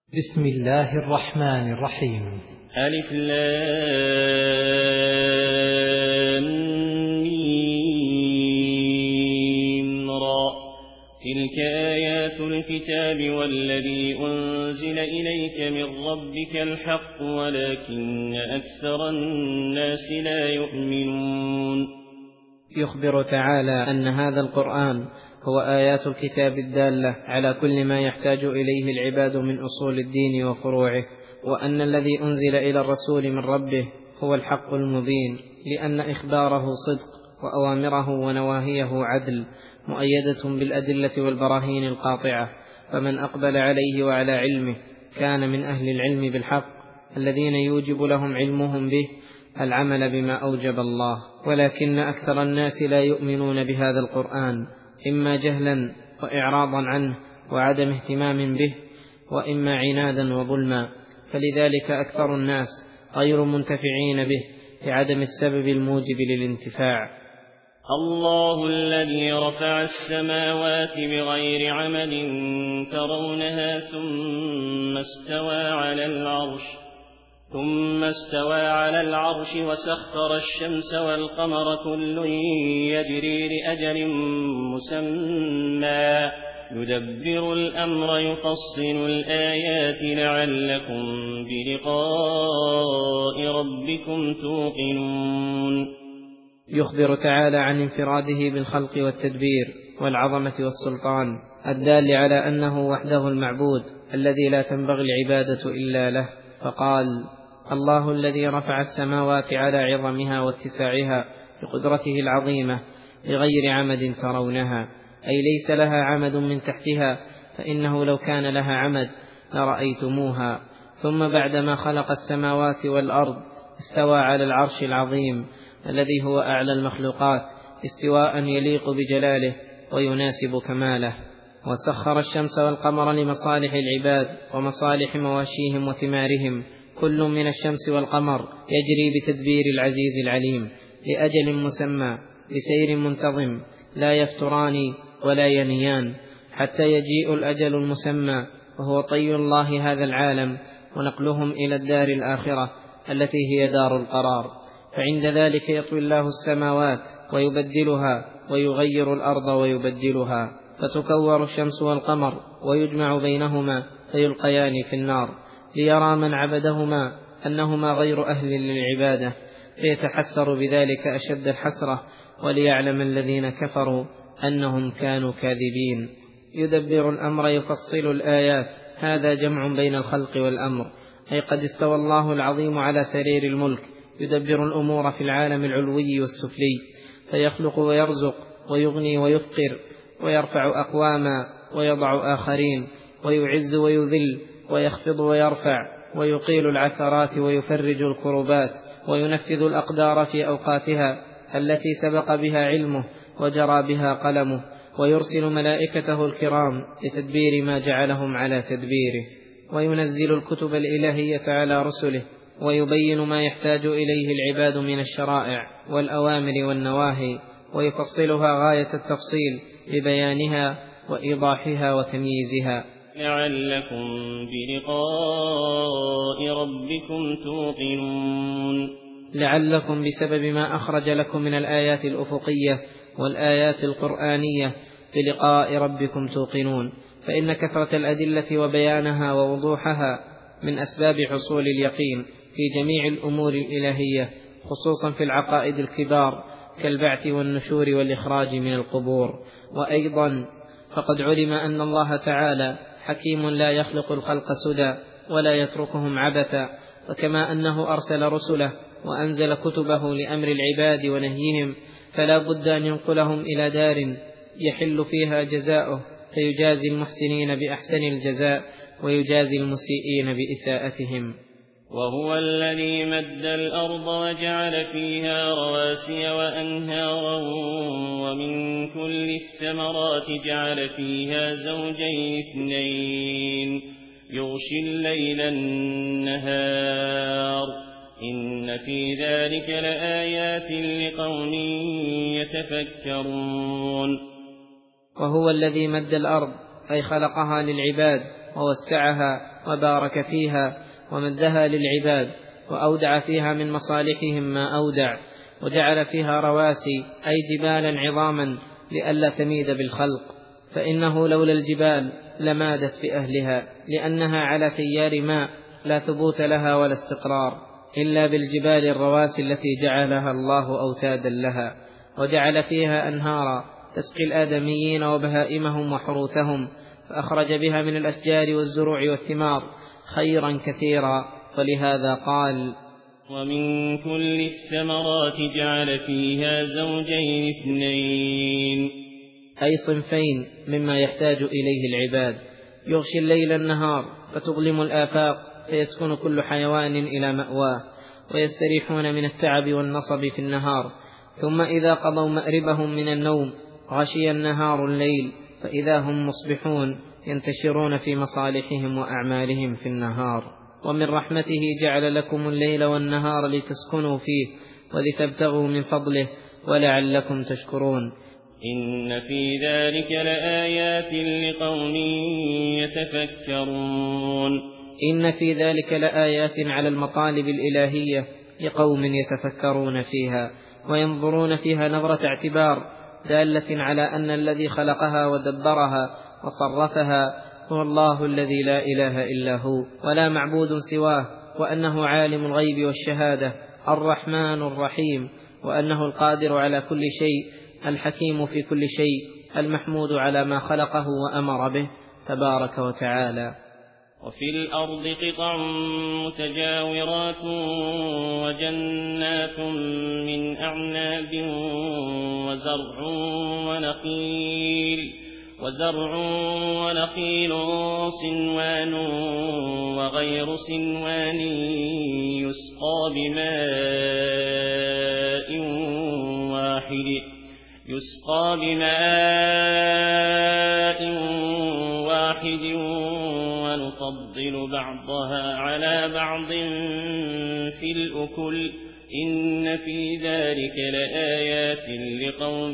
بسم الله الرحمن الرحيم. ألف لام ميم را. تلك آيات الكتاب والذي أنزل إليك من ربك الحق ولكن أكثر الناس لا يؤمنون. يخبر تعالى أن هذا القرآن هو آيات الكتاب الدالة على كل ما يحتاج إليه العباد من أصول الدين وفروعه، وأن الذي أنزل إلى الرسول من ربه هو الحق المبين، لأن إخباره صدق وأوامره ونواهيه عدل مؤيدة بالأدلة والبراهين القاطعة، فمن أقبل عليه وعلى علمه كان من أهل العلم بالحق الذين يوجب لهم علمهم به العمل بما أوجب الله. ولكن أكثر الناس لا يؤمنون بهذا القرآن، إما جهلا وإعراضا عنه وعدم اهتمام به، وإما عنادا وظلما، فلذلك أكثر الناس غير منتفعين به لعدم السبب الموجب للانتفاع. الله الذي رفع السماوات بغير عمد ترونها ثم استوى على العرش وسخر الشمس والقمر كل يجري لأجل مسمى يدبر الأمر يفصل الآيات لعلكم بلقاء ربكم توقنون. يخبر تعالى عن انفراده بالخلق والتدبير والعظمة والسلطان الدال على أنه وحده المعبود الذي لا تنبغي العبادة إلا له، فقال: الله الذي رفع السماوات على عظمها واتساعها بقدرته العظيمة بغير عمد ترونها، أي ليس لها عمد من تحتها، فإنه لو كان لها عمد لرأيتموها. ثم بعدما خلق السماوات والأرض استوى على العرش العظيم الذي هو أعلى المخلوقات استواء يليق بجلاله ويناسب كماله، وسخر الشمس والقمر لمصالح العباد ومصالح مواشيهم وثمارهم، كل من الشمس والقمر يجري بتدبير العزيز العليم لأجل مسمى بسير منتظم لا يفتران ولا ينيان حتى يجيء الأجل المسمى، وهو طي الله هذا العالم ونقلهم إلى الدار الآخرة التي هي دار القرار. فعند ذلك يطوي الله السماوات ويبدلها، ويغير الأرض ويبدلها، فتكور الشمس والقمر ويجمع بينهما فيلقيان في النار، ليرى من عبدهما أنهما غير أهل للعبادة فيتحسر بذلك أشد الحسرة، وليعلم الذين كفروا أنهم كانوا كاذبين. يدبر الأمر يفصل الآيات، هذا جمع بين الخلق والأمر، أي قد استوى الله العظيم على سرير الملك يدبر الأمور في العالم العلوي والسفلي، فيخلق ويرزق ويغني ويفقر، ويرفع أقواما ويضع آخرين، ويعز ويذل، ويخفض ويرفع، ويقيل العثرات ويفرج الكربات، وينفذ الأقدار في أوقاتها التي سبق بها علمه وجرى بها قلمه، ويرسل ملائكته الكرام لتدبير ما جعلهم على تدبيره، وينزل الكتب الإلهية على رسله، ويبين ما يحتاج إليه العباد من الشرائع والأوامر والنواهي، ويفصلها غاية التفصيل لبيانها وإيضاحها وتمييزها لعلكم بلقاء ربكم توقنون. لعلكم بسبب ما أخرج لكم من الآيات الأفقية والآيات القرآنية بلقاء ربكم توقنون، فإن كثرة الأدلة وبيانها ووضوحها من أسباب حصول اليقين في جميع الأمور الإلهية، خصوصا في العقائد الكبار كالبعث والنشور والإخراج من القبور. وأيضا فقد علم أن الله تعالى حكيم لا يخلق الخلق سدى ولا يتركهم عبثا، وكما أنه أرسل رسله وأنزل كتبه لأمر العباد ونهيهم، فلا بد أن ينقلهم إلى دار يحل فيها جزاؤه، فيجازي المحسنين بأحسن الجزاء ويجازي المسيئين بإساءتهم. وهو الذي مد الأرض وجعل فيها رواسي وأنهارا ومن كل الثمرات جعل فيها زوجين اثنين يغشي الليل النهار إن في ذلك لآيات لقوم يتفكرون. وهو الذي مد الأرض أي خلقها للعباد ووسعها وبارك فيها ومدها للعباد، وأودع فيها من مصالحهم ما أودع، وجعل فيها رواسي أي جبالا عظاما لئلا تميد بالخلق، فإنه لولا الجبال لمادت في أهلها، لأنها على تيار ماء لا ثبوت لها ولا استقرار إلا بالجبال الرواسي التي جعلها الله أوتادا لها، وجعل فيها أنهارا تسقي الآدميين وبهائمهم وحروثهم، فأخرج بها من الأشجار والزروع والثمار خيرا كثيرا، ولهذا قال: ومن كل الثمرات جعل فيها زوجين اثنين، أي صنفين مما يحتاج إليه العباد، يغشي الليل النهار فتظلم الآفاق، فيسكن كل حيوان إلى مأواه، ويستريحون من التعب والنصب في النهار، ثم إذا قضوا مأربهم من النوم غشي النهار الليل، فإذا هم مصبحون ينتشرون في مصالحهم وأعمالهم في النهار. ومن رحمته جعل لكم الليل والنهار لتسكنوا فيه ولتبتغوا من فضله ولعلكم تشكرون. إن في ذلك لآيات لقوم يتفكرون. إن في ذلك لآيات على المطالب الإلهية لقوم يتفكرون فيها وينظرون فيها نظرة اعتبار، دالة على أن الذي خلقها ودبرها وصرفها هو الله الذي لا إله إلا هو ولا معبود سواه، وأنه عالم الغيب والشهادة الرحمن الرحيم، وأنه القادر على كل شيء الحكيم في كل شيء المحمود على ما خلقه وأمر به تبارك وتعالى. وفي الأرض قطع متجاورات وجنات من أعناب وزرع ونخيل صنوان وغير صنوان يسقى بماء واحد ونفضل بعضها على بعض في الأكل، إن في ذلك لآيات لقوم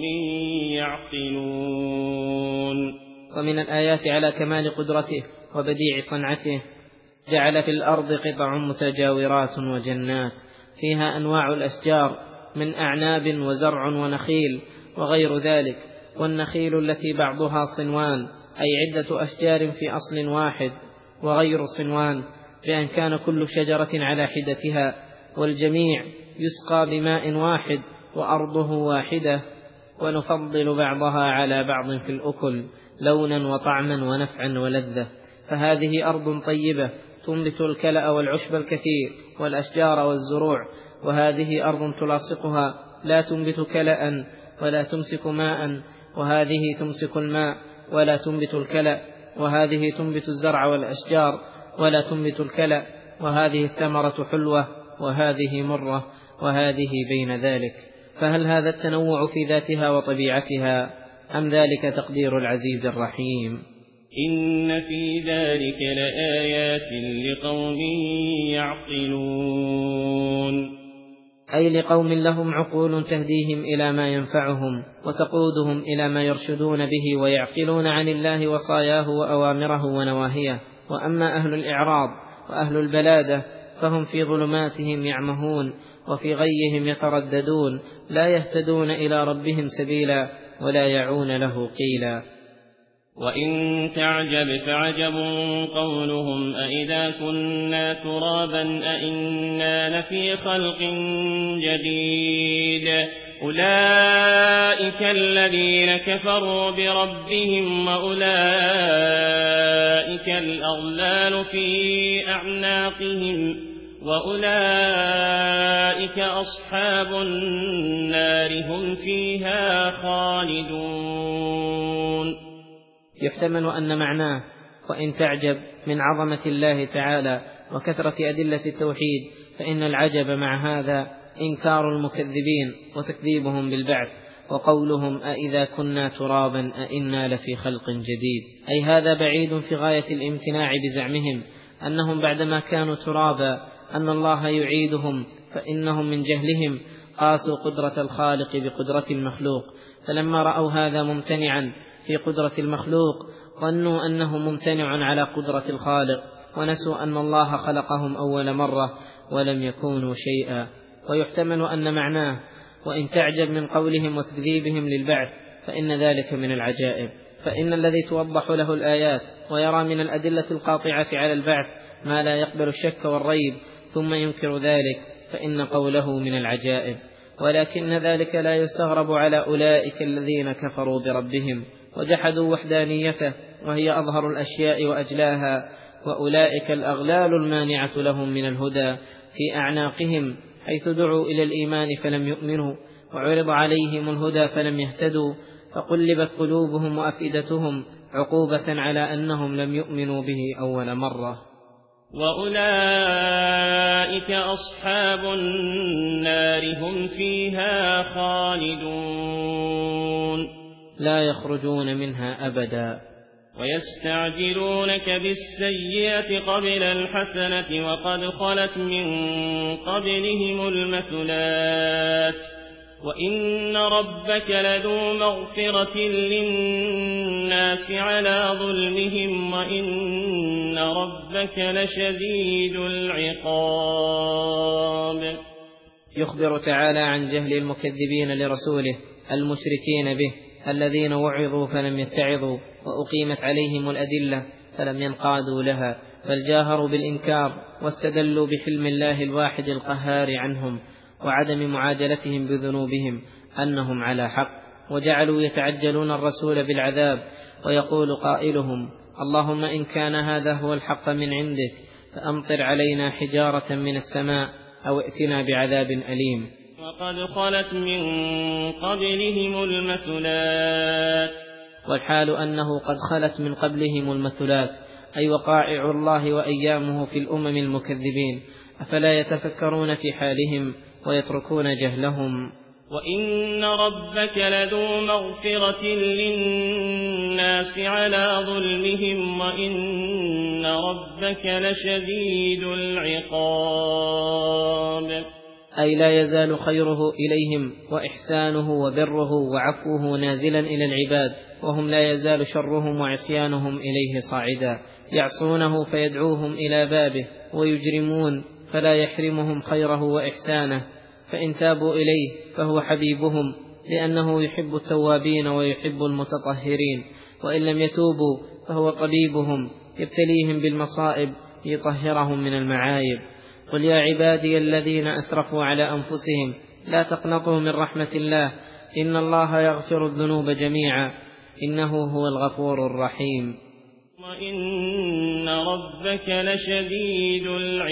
يعقلون. ومن الآيات على كمال قدرته وبديع صنعته جعل في الأرض قطع متجاورات وجنات فيها أنواع الأشجار من أعناب وزرع ونخيل وغير ذلك، والنخيل التي بعضها صنوان أي عدة أشجار في أصل واحد، وغير صنوان بأن كان كل شجرة على حدتها، والجميع يسقى بماء واحد وأرضه واحدة، ونفضل بعضها على بعض في الأكل لونا وطعما ونفعا ولذة. فهذه أرض طيبة تنبت الكلأ والعشب الكثير والأشجار والزروع، وهذه أرض تلاصقها لا تنبت كلأ ولا تمسك ماء، وهذه تمسك الماء ولا تنبت الكلأ، وهذه تنبت الزرع والأشجار ولا تنبت الكلأ، وهذه الثمرة حلوة وهذه مرة وهذه بين ذلك. فهل هذا التنوع في ذاتها وطبيعتها أم ذلك تقدير العزيز الرحيم؟ إن في ذلك لآيات لقوم يعقلون، أي لقوم لهم عقول تهديهم إلى ما ينفعهم وتقودهم إلى ما يرشدون به ويعقلون عن الله وصاياه وأوامره ونواهيه. وأما أهل الإعراض وأهل البلادة فهم في ظلماتهم يعمهون وفي غيهم يترددون، لا يهتدون إلى ربهم سبيلا ولا يعون له قيلا. وإن تعجب فعجب قولهم أإذا كنا ترابا أإنا لفي خلق جديد، أولئك الذين كفروا بربهم وأولئك الأغلال في أعناقهم وأولئك أصحاب النار هم فيها خالدون. يحتمل أن معناه وإن تعجب من عظمة الله تعالى وكثرة أدلة التوحيد، فإن العجب مع هذا إنكار المكذبين وتكذيبهم بالبعث، وقولهم أإذا كنا ترابا أإنا لفي خلق جديد، أي هذا بعيد في غاية الامتناع بزعمهم أنهم بعدما كانوا ترابا أن الله يعيدهم، فإنهم من جهلهم قاسوا قدرة الخالق بقدرة المخلوق، فلما رأوا هذا ممتنعا في قدرة المخلوق ظنوا أنه ممتنع على قدرة الخالق، ونسوا أن الله خلقهم أول مرة ولم يكونوا شيئا. ويحتمل أن معناه: وإن تعجب من قولهم وتكذيبهم للبعث فإن ذلك من العجائب. فإن الذي توضح له الآيات ويرى من الأدلة القاطعة على البعث ما لا يقبل الشك والريب ثم ينكر ذلك فإن قوله من العجائب. ولكن ذلك لا يستغرب على أولئك الذين كفروا بربهم وجحدوا وحدانيته، وهي أظهر الأشياء وأجلاها، وأولئك الأغلال المانعة لهم من الهدى في أعناقهم، حيث دعوا إلى الإيمان فلم يؤمنوا، وعرض عليهم الهدى فلم يهتدوا، فقلبت قلوبهم وأفئدتهم عقوبة على أنهم لم يؤمنوا به أول مرة. وأولئك أصحاب النار هم فيها خالدون لا يخرجون منها أبدا. ويستعجلونك بالسيئة قبل الحسنة وقد خلت من قبلهم المثلات وإن ربك لذو مغفرة للناس على ظلمهم وإن ربك لشديد العقاب. يخبر تعالى عن جهل المكذبين لرسوله المشركين به الذين وعظوا فلم يتعظوا، وأقيمت عليهم الأدلة فلم ينقادوا لها، بل جاهروا بالإنكار واستدلوا بحلم الله الواحد القهار عنهم وعدم معادلتهم بذنوبهم أنهم على حق، وجعلوا يتعجلون الرسول بالعذاب، ويقول قائلهم: اللهم إن كان هذا هو الحق من عندك فأمطر علينا حجارة من السماء أو ائتنا بعذاب أليم. وقد خلت من قبلهم المثلات، والحال أنه قد خلت من قبلهم المثلات، أي وقائع الله وأيامه في الأمم المكذبين، أفلا يتفكرون في حالهم ويتركون جهلهم؟ وإن ربك لذو مغفرة للناس على ظلمهم وإن ربك لشديد العقاب، أي لا يزال خيره إليهم وإحسانه وبره وعفوه نازلا إلى العباد، وهم لا يزال شرهم وعصيانهم إليه صاعدا، يعصونه فيدعوهم إلى بابه، ويجرمون فلا يحرمهم خيره وإحسانه، فإن تابوا إليه فهو حبيبهم لأنه يحب التوابين ويحب المتطهرين، وإن لم يتوبوا فهو طبيبهم يبتليهم بالمصائب ليطهرهم من المعايب. قل يا عبادي الذين أسرفوا على أنفسهم لا تقنطوا من رحمة الله إن الله يغفر الذنوب جميعا إنه هو الغفور الرحيم. وإن ربك لشديد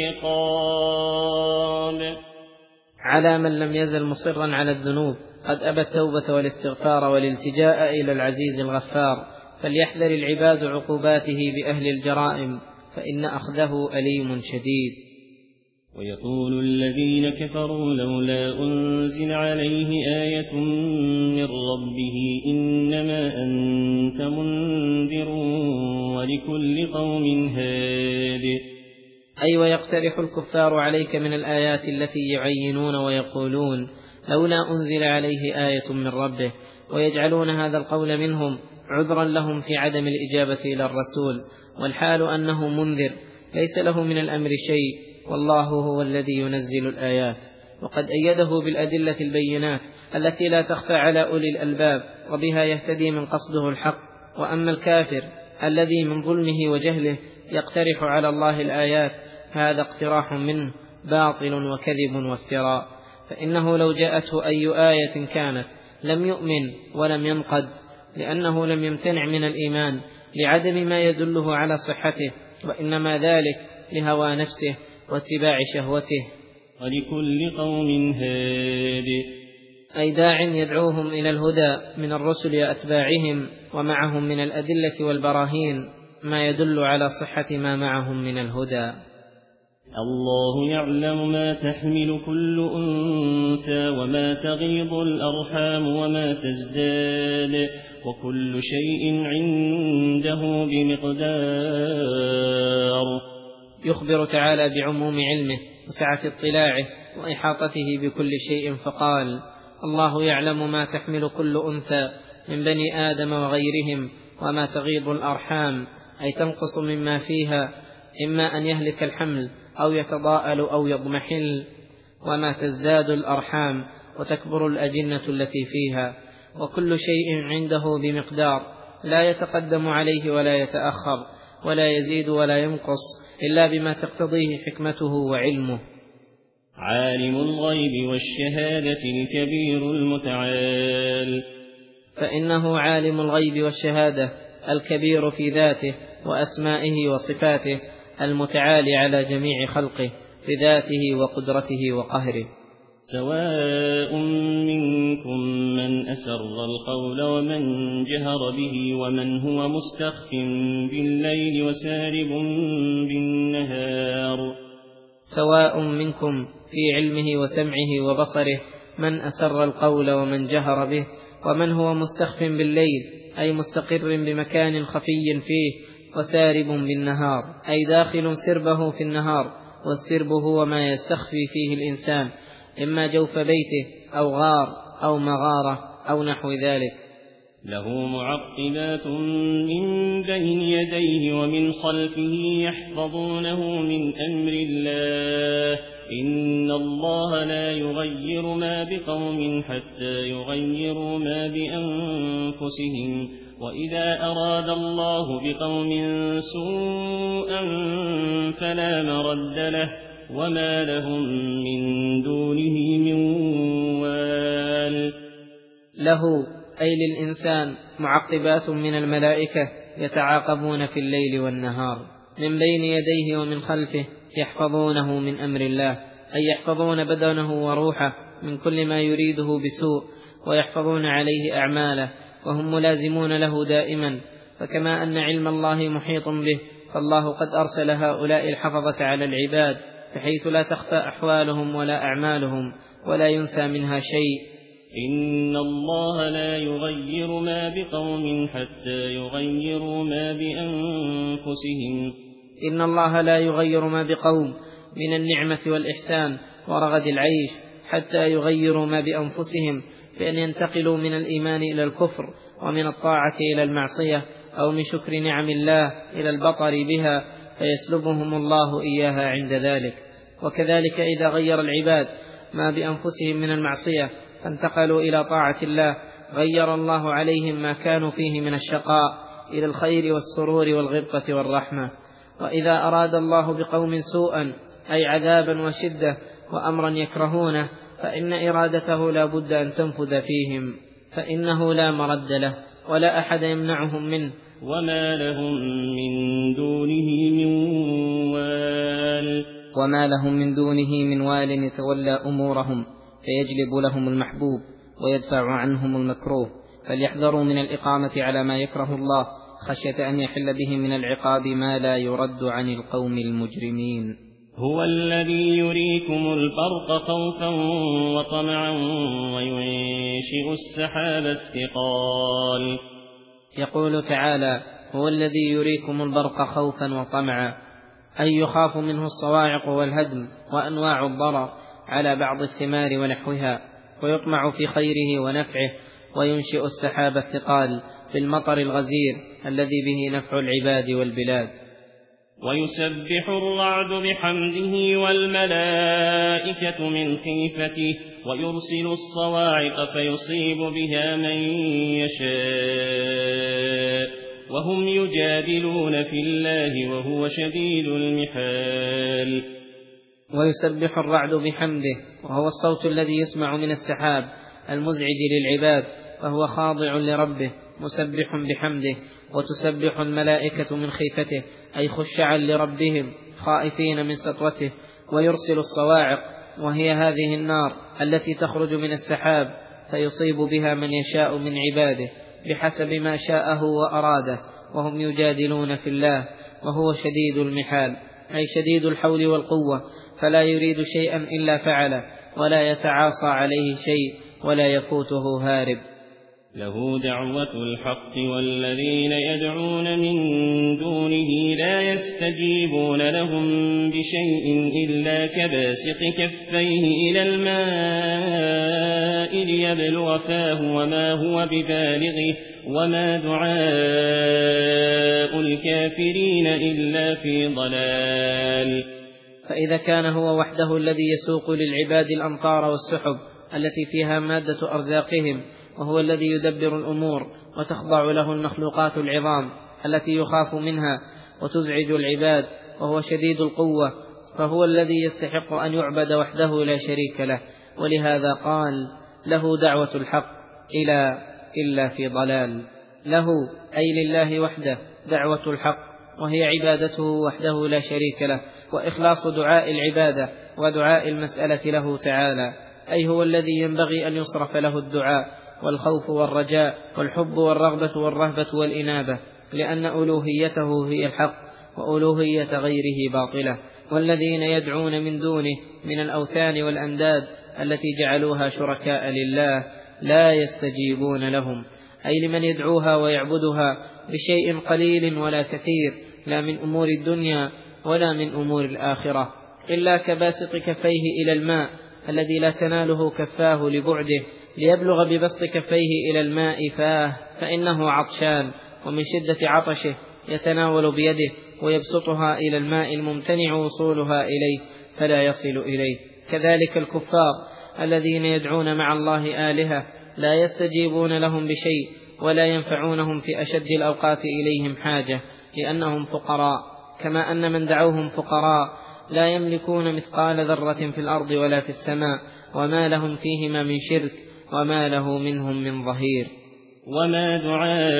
العقاب، على من لم يزل مصرا على الذنوب قد أبى التوبة والاستغفار والالتجاء إلى العزيز الغفار، فليحذر العباد عقوباته بأهل الجرائم فإن أخذه أليم شديد. ويقول الذين كفروا لولا أنزل عليه آية من ربه إنما أنت منذر ولكل قوم هاد. أي ويقترح الكفار عليك من الآيات التي يعينون ويقولون لولا أنزل عليه آية من ربه، ويجعلون هذا القول منهم عذرا لهم في عدم الإجابة إلى الرسول، والحال أنه منذر ليس له من الأمر شيء، والله هو الذي ينزل الآيات، وقد أيده بالأدلة البينات التي لا تخفى على أولي الألباب، وبها يهتدي من قصده الحق. وأما الكافر الذي من ظلمه وجهله يقترح على الله الآيات هذا اقتراح منه باطل وكذب وافتراء، فإنه لو جاءته أي آية كانت لم يؤمن ولم ينقد، لأنه لم يمتنع من الإيمان لعدم ما يدله على صحته، وإنما ذلك لهوى نفسه واتباع شهوته. ولكل قوم هاد، أي داع يدعوهم إلى الهدى من الرسل وأتباعهم، ومعهم من الأدلة والبراهين ما يدل على صحة ما معهم من الهدى. الله يعلم ما تحمل كل أنثى وما تغيض الأرحام وما تزداد وكل شيء عنده بمقدار. يخبر تعالى بعموم علمه وسعة اطلاعه وإحاطته بكل شيء، فقال: الله يعلم ما تحمل كل أنثى من بني آدم وغيرهم وما تغيض الأرحام أي تنقص مما فيها، إما أن يهلك الحمل أو يتضاءل أو يضمحل، وما تزداد الأرحام وتكبر الأجنة التي فيها، وكل شيء عنده بمقدار لا يتقدم عليه ولا يتأخر ولا يزيد ولا ينقص إلا بما تقتضيه حكمته وعلمه. عالم الغيب والشهادة الكبير المتعال. فإنه عالم الغيب والشهادة الكبير في ذاته وأسمائه وصفاته، المتعالي على جميع خلقه بذاته وقدرته وقهره. سواء منكم من أسر القول ومن جهر به ومن هو مستخف بالليل وسارب بالنهار. سواء منكم في علمه وسمعه وبصره من أسر القول ومن جهر به، ومن هو مستخف بالليل أي مستقر بمكان خفي فيه، وسارب بالنهار أي داخل سربه في النهار، والسرب هو ما يستخفي فيه الإنسان، إما جوف بيته أو غار أو مغارة أو نحو ذلك. له معقبات من بين يديه ومن خلفه يحفظونه من أمر الله، إن الله لا يغير ما بقوم حتى يغيروا ما بأنفسهم، وإذا أراد الله بقوم سوءا فلا مرد له، وما لهم من دونه من وال. له أي للإنسان معقبات من الملائكة يتعاقبون في الليل والنهار من بين يديه ومن خلفه يحفظونه من أمر الله، أي يحفظون بدنه وروحه من كل ما يريده بسوء، ويحفظون عليه أعماله، وهم ملازمون له دائما. فكما أن علم الله محيط به، فالله قد أرسل هؤلاء الحفظة على العباد بحيث لا تخفى أحوالهم ولا أعمالهم ولا ينسى منها شيء. إن الله لا يغير ما بقوم حتى يغيروا ما بأنفسهم. إن الله لا يغير ما بقوم من النعمة والإحسان ورغد العيش حتى يغيروا ما بأنفسهم، بأن ينتقلوا من الإيمان إلى الكفر، ومن الطاعة إلى المعصية، أو من شكر نعم الله إلى البطر بها، فيسلبهم الله إياها عند ذلك. وكذلك إذا غير العباد ما بأنفسهم من المعصية فانتقلوا إلى طاعة الله، غير الله عليهم ما كانوا فيه من الشقاء إلى الخير والسرور والغبطة والرحمة. وإذا أراد الله بقوم سوءا أي عذابا وشدة وأمرا يكرهونه، فإن إرادته لا بد أن تنفذ فيهم، فإنه لا مرد له ولا أحد يمنعهم منه، وما لهم من دونه من وال. وما لهم من دونه من وال يتولى أمورهم فيجلب لهم المحبوب ويدفع عنهم المكروه، فليحذروا من الإقامة على ما يكره الله خشية أن يحل بهم من العقاب ما لا يرد عن القوم المجرمين. هو الذي يريكم البرق خوفا وطمعا وينشئ السحاب الثقال. يقول تعالى: هو الذي يريكم البرق خوفا وطمعا، أي يخاف منه الصواعق والهدم وأنواع الضرر على بعض الثمار ونحوها، ويطمع في خيره ونفعه، وينشئ السحاب الثقال بالمطر الغزير الذي به نفع العباد والبلاد. ويسبح الرعد بحمده والملائكة من خيفته، ويرسل الصواعق فيصيب بها من يشاء، وهم يجادلون في الله وهو شديد المحال. ويسبح الرعد بحمده، وهو الصوت الذي يسمع من السحاب المزعج للعباد، فهو خاضع لربه مسبح بحمده. وتسبح الملائكة من خيفته أي خشعا لربهم خائفين من سطوته. ويرسل الصواعق، وهي هذه النار التي تخرج من السحاب فيصيب بها من يشاء من عباده بحسب ما شاءه وأراده، وهم يجادلون في الله وهو شديد المحال، أي شديد الحول والقوة، فلا يريد شيئا إلا فعله، ولا يتعاصى عليه شيء، ولا يفوته هارب. له دعوة الحق والذين يدعون من دونه لا يستجيبون لهم بشيء إلا كباسط كفيه إلى الماء ليبلغ فاه وما هو ببالغه وما دعاء الكافرين إلا في ضلال. فإذا كان هو وحده الذي يسوق للعباد الأمطار والسحب التي فيها مادة أرزاقهم، وهو الذي يدبر الأمور وتخضع له المخلوقات العظام التي يخاف منها وتزعج العباد، وهو شديد القوة، فهو الذي يستحق أن يعبد وحده لا شريك له. ولهذا قال له دعوة الحق إلا في ضلال. له أي لله وحده دعوة الحق، وهي عبادته وحده لا شريك له، وإخلاص دعاء العبادة ودعاء المسألة له تعالى، أي هو الذي ينبغي أن يصرف له الدعاء والخوف والرجاء والحب والرغبة والرهبة والإنابة، لأن ألوهيته هي الحق وألوهية غيره باطلة. والذين يدعون من دونه من الأوثان والأنداد التي جعلوها شركاء لله لا يستجيبون لهم، أي لمن يدعوها ويعبدها بشيء قليل ولا كثير، لا من أمور الدنيا ولا من أمور الآخرة، إلا كباسط كفيه إلى الماء الذي لا تناله كفاه لبعده، ليبلغ ببسط كفيه إلى الماء فاه، فإنه عطشان ومن شدة عطشه يتناول بيده ويبسطها إلى الماء الممتنع وصولها إليه فلا يصل إليه. كذلك الكفار الذين يدعون مع الله آلهة لا يستجيبون لهم بشيء ولا ينفعونهم في أشد الأوقات إليهم حاجة، لأنهم فقراء، كما أن من دعوهم فقراء لا يملكون مثقال ذرة في الأرض ولا في السماء، وما لهم فيهما من شرك وما له منهم من ظهير. وما دعاء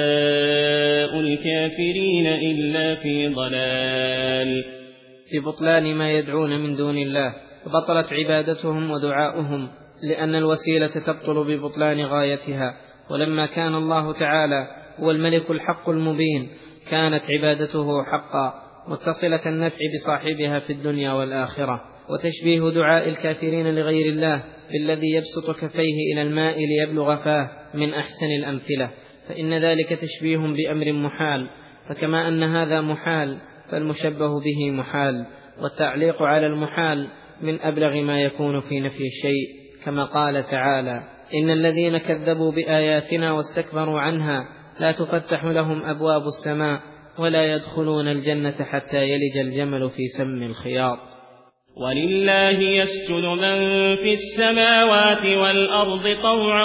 الكافرين إلا في ضلال. في بطلان ما يدعون من دون الله، فبطلت عبادتهم ودعاؤهم، لأن الوسيلة تبطل ببطلان غايتها. ولما كان الله تعالى هو الملك الحق المبين، كانت عبادته حقا متصلة النفع بصاحبها في الدنيا والآخرة. وتشبيه دعاء الكافرين لغير الله بالذي يبسط كفيه إلى الماء ليبلغ فاه من أحسن الأمثلة، فإن ذلك تشبيه بأمر محال، فكما أن هذا محال فالمشبه به محال، والتعليق على المحال من أبلغ ما يكون في نفي الشيء، كما قال تعالى: إن الذين كذبوا بآياتنا واستكبروا عنها لا تفتح لهم أبواب السماء ولا يدخلون الجنة حتى يلج الجمل في سم الخياط. ولله يسجد من في السماوات والأرض طوعا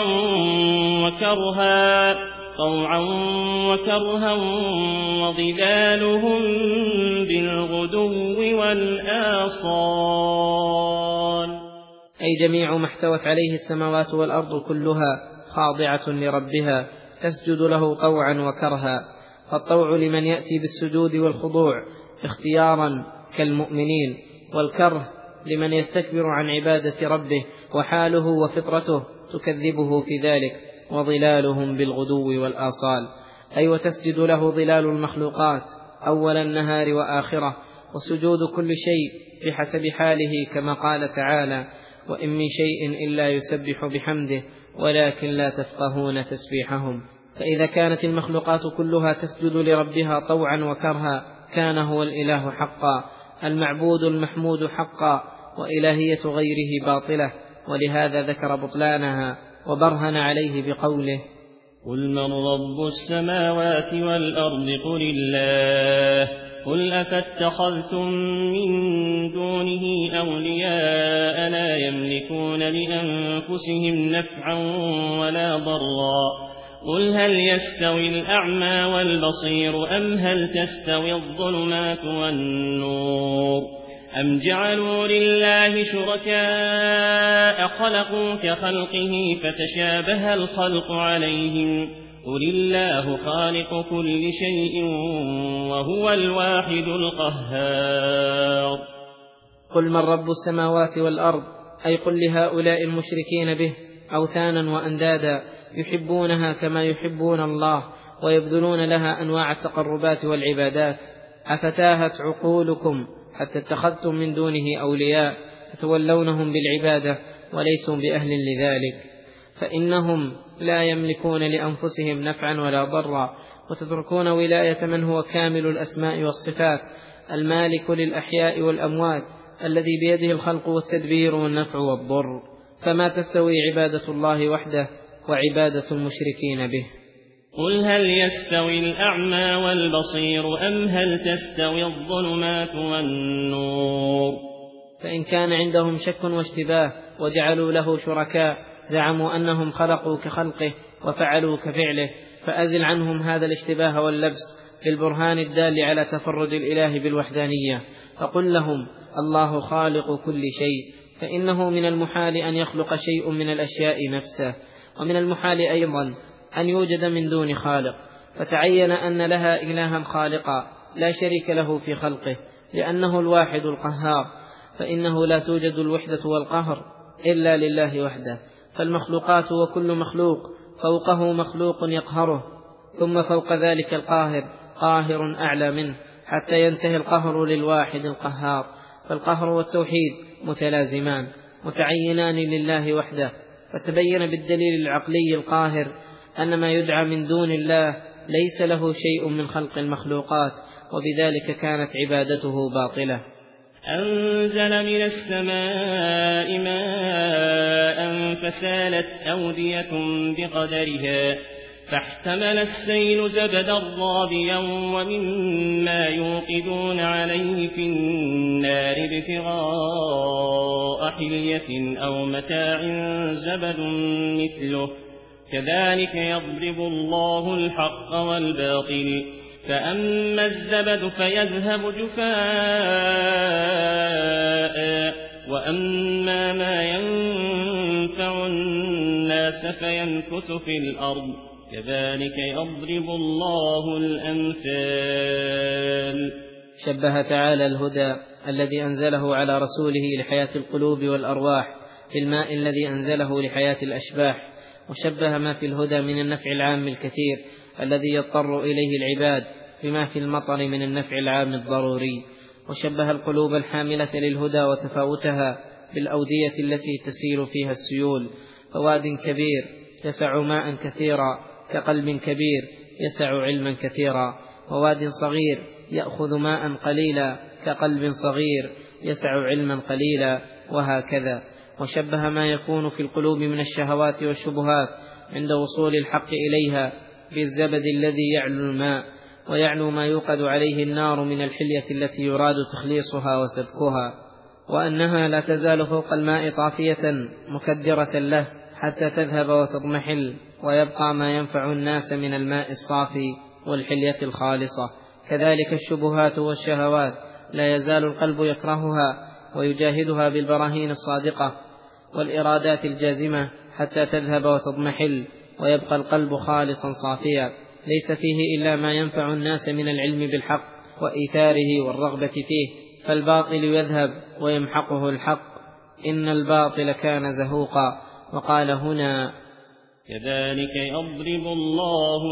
وكرها وظلالهم بالغدو والآصال، أي جميع ما احتوت عليه السماوات والأرض كلها خاضعة لربها تسجد له طوعا وكرها. فالطوع لمن يأتي بالسجود والخضوع اختيارا كالمؤمنين، والكره لمن يستكبر عن عبادة ربه وحاله وفطرته تكذبه في ذلك. وظلالهم بالغدو والآصال، أي وتسجد له ظلال المخلوقات أول النهار وآخره، وسجود كل شيء بحسب حاله، كما قال تعالى: وإن من شيء إلا يسبح بحمده ولكن لا تفقهون تسبيحهم. فإذا كانت المخلوقات كلها تسجد لربها طوعا وكرها، كان هو الإله حقا، المعبود المحمود حقا، وإلهية غيره باطلة. ولهذا ذكر بطلانها وبرهن عليه بقوله: قل من رب السماوات والأرض قل الله قل أفاتخذتم من دونه أولياء لا يملكون لأنفسهم نفعا ولا ضرا قل هل يستوي الأعمى والبصير أم هل تستوي الظلمات والنور أم جعلوا لله شركاء خلقوا كخلقه فتشابه الخلق عليهم قل الله خالق كل شيء وهو الواحد القهار. قل من رب السماوات والأرض، أي قل لهؤلاء المشركين به أوثانا وأندادا يحبونها كما يحبون الله ويبذلون لها أنواع التقربات والعبادات، أفتاهت عقولكم حتى اتخذتم من دونه أولياء تتولونهم بالعبادة وليسوا بأهل لذلك؟ فإنهم لا يملكون لأنفسهم نفعا ولا ضرا، وتتركون ولاية من هو كامل الأسماء والصفات المالك للأحياء والأموات الذي بيده الخلق والتدبير والنفع والضر. فما تستوي عبادة الله وحده وعبادة المشركين به. قل هل يستوي الأعمى والبصير أم هل تستوي الظلمات والنور؟ فإن كان عندهم شك واشتباه وجعلوا له شركاء زعموا أنهم خلقوا كخلقه وفعلوا كفعله، فأزل عنهم هذا الاشتباه واللبس بالبرهان الدال على تفرد الإله بالوحدانية، فقل لهم الله خالق كل شيء، فإنه من المحال أن يخلق شيء من الأشياء نفسه، ومن المحال أيضا أن يوجد من دون خالق، فتعين أن لها إلها خالقا لا شريك له في خلقه لأنه الواحد القهار، فإنه لا توجد الوحدة والقهر إلا لله وحده، فالمخلوقات وكل مخلوق فوقه مخلوق يقهره، ثم فوق ذلك القاهر قاهر أعلى منه، حتى ينتهي القهر للواحد القهار. فالقهر والتوحيد متلازمان متعينان لله وحده، فتبين بالدليل العقلي القاهر أن ما يدعى من دون الله ليس له شيء من خلق المخلوقات، وبذلك كانت عبادته باطلة. أنزل من السماء ماء فسالت أودية بقدرها فاحتمل السيل زبدا رابيا ومما يوقدون عليه في النار ابتغاء حلية أو متاع زبد مثله كذلك يضرب الله الحق والباطل فأما الزبد فيذهب جفاء وأما ما ينفع الناس فيمكث في الأرض كذلك يضرب الله الأمثال. شبه تعالى الهدى الذي أنزله على رسوله لحياة القلوب والأرواح بالماء الذي أنزله لحياة الأشباح، وشبه ما في الهدى من النفع العام الكثير الذي يضطر إليه العباد بما في المطر من النفع العام الضروري، وشبه القلوب الحاملة للهدى وتفاوتها بالأودية التي تسير فيها السيول، فواد كبير يسع ماء كثيرا كقلب كبير يسع علما كثيرا، وواد صغير يأخذ ماء قليلا كقلب صغير يسع علما قليلا، وهكذا. وشبه ما يكون في القلوب من الشهوات والشبهات عند وصول الحق إليها بالزبد الذي يعلو الماء ويعلو ما يوقد عليه النار من الحلية التي يراد تخليصها وسبكها، وأنها لا تزال فوق الماء طافية مكدرة له حتى تذهب وتضمحل ويبقى ما ينفع الناس من الماء الصافي والحلية الخالصة. كذلك الشبهات والشهوات لا يزال القلب يكرهها ويجاهدها بالبراهين الصادقة والإرادات الجازمة حتى تذهب وتضمحل ويبقى القلب خالصا صافيا ليس فيه إلا ما ينفع الناس من العلم بالحق وإيثاره والرغبة فيه، فالباطل يذهب ويمحقه الحق، إن الباطل كان زهوقا. وقال هنا كذلك يضرب الله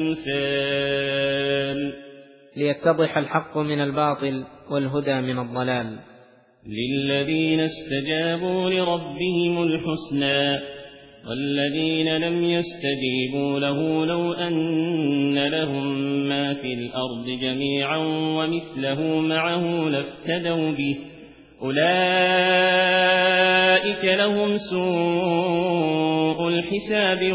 الأمثال ليتضح الحق من الباطل والهدى من الضلال. للذين استجابوا لربهم الحسنى والذين لم يستجيبوا له لو أن لهم ما في الأرض جميعا ومثله معه لافتدوا به أولئك لهم سوء الحساب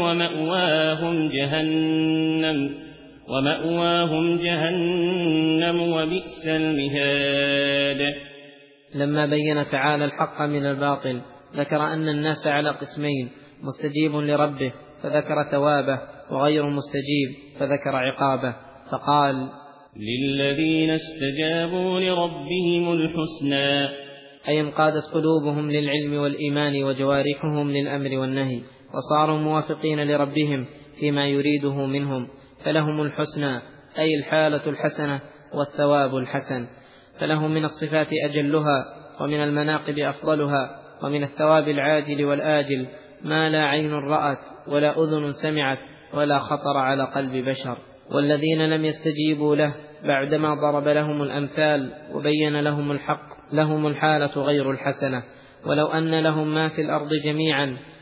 ومأواهم جهنم وبئس المهاد. لما بين تعالى الحق من الباطل ذكر أن الناس على قسمين: مستجيب لربه فذكر ثوابه، وغير مستجيب فذكر عقابه، فقال للذين استجابوا لربهم الحسنى، أي انقادت قلوبهم للعلم والإيمان وجوارحهم للأمر والنهي وصاروا موافقين لربهم فيما يريده منهم، فلهم الحسنى أي الحالة الحسنة والثواب الحسن، فلهم من الصفات أجلها ومن المناقب أفضلها ومن الثواب العاجل والآجل ما لا عين رأت ولا أذن سمعت ولا خطر على قلب بشر. والذين لم يستجيبوا له بعدما ضرب لهم الأمثال وبين لهم الحق لهم الحالة غير الحسنة، ولو أن لهم ما في الأرض جميعا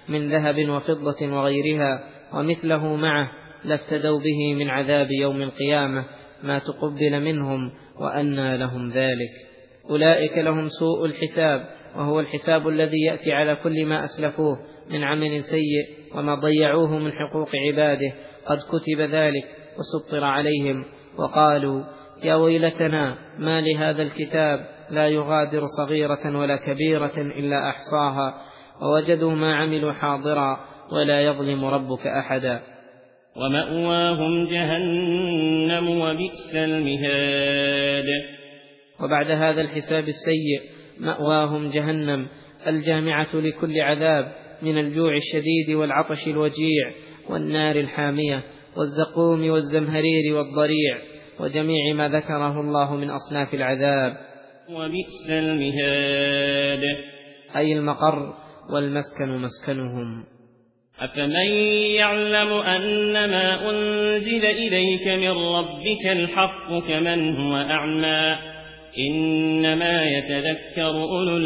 من ذهب وفضة وغيرها ومثله معه لافتدوا به من عذاب يوم القيامة ما تقبل منهم وأنى لهم ذلك. أولئك لهم سوء الحساب، وهو الحساب الذي يأتي على كل ما أسلفوه من عمل سيء وما ضيعوه من حقوق عباده، قد كتب ذلك وسطر عليهم، وقالوا يا ويلتنا ما لهذا الكتاب لا يغادر صغيرة ولا كبيرة إلا أحصاها ووجدوا ما عملوا حاضرا ولا يظلم ربك أحدا. ومأواهم جهنم وبئس المهاد. وبعد هذا الحساب السيء مأواهم جهنم الجامعة لكل عذاب من الجوع الشديد والعطش الوجيع والنار الحامية والزقوم والزمهرير والضريع وجميع ما ذكره الله من أصناف العذاب. وبئس المهاد أي المقر والمسكن مسكنهم. أفمن يعلم أنما أنزل إليك من ربك الحق كمن هو أعمى إنما يتذكر أولو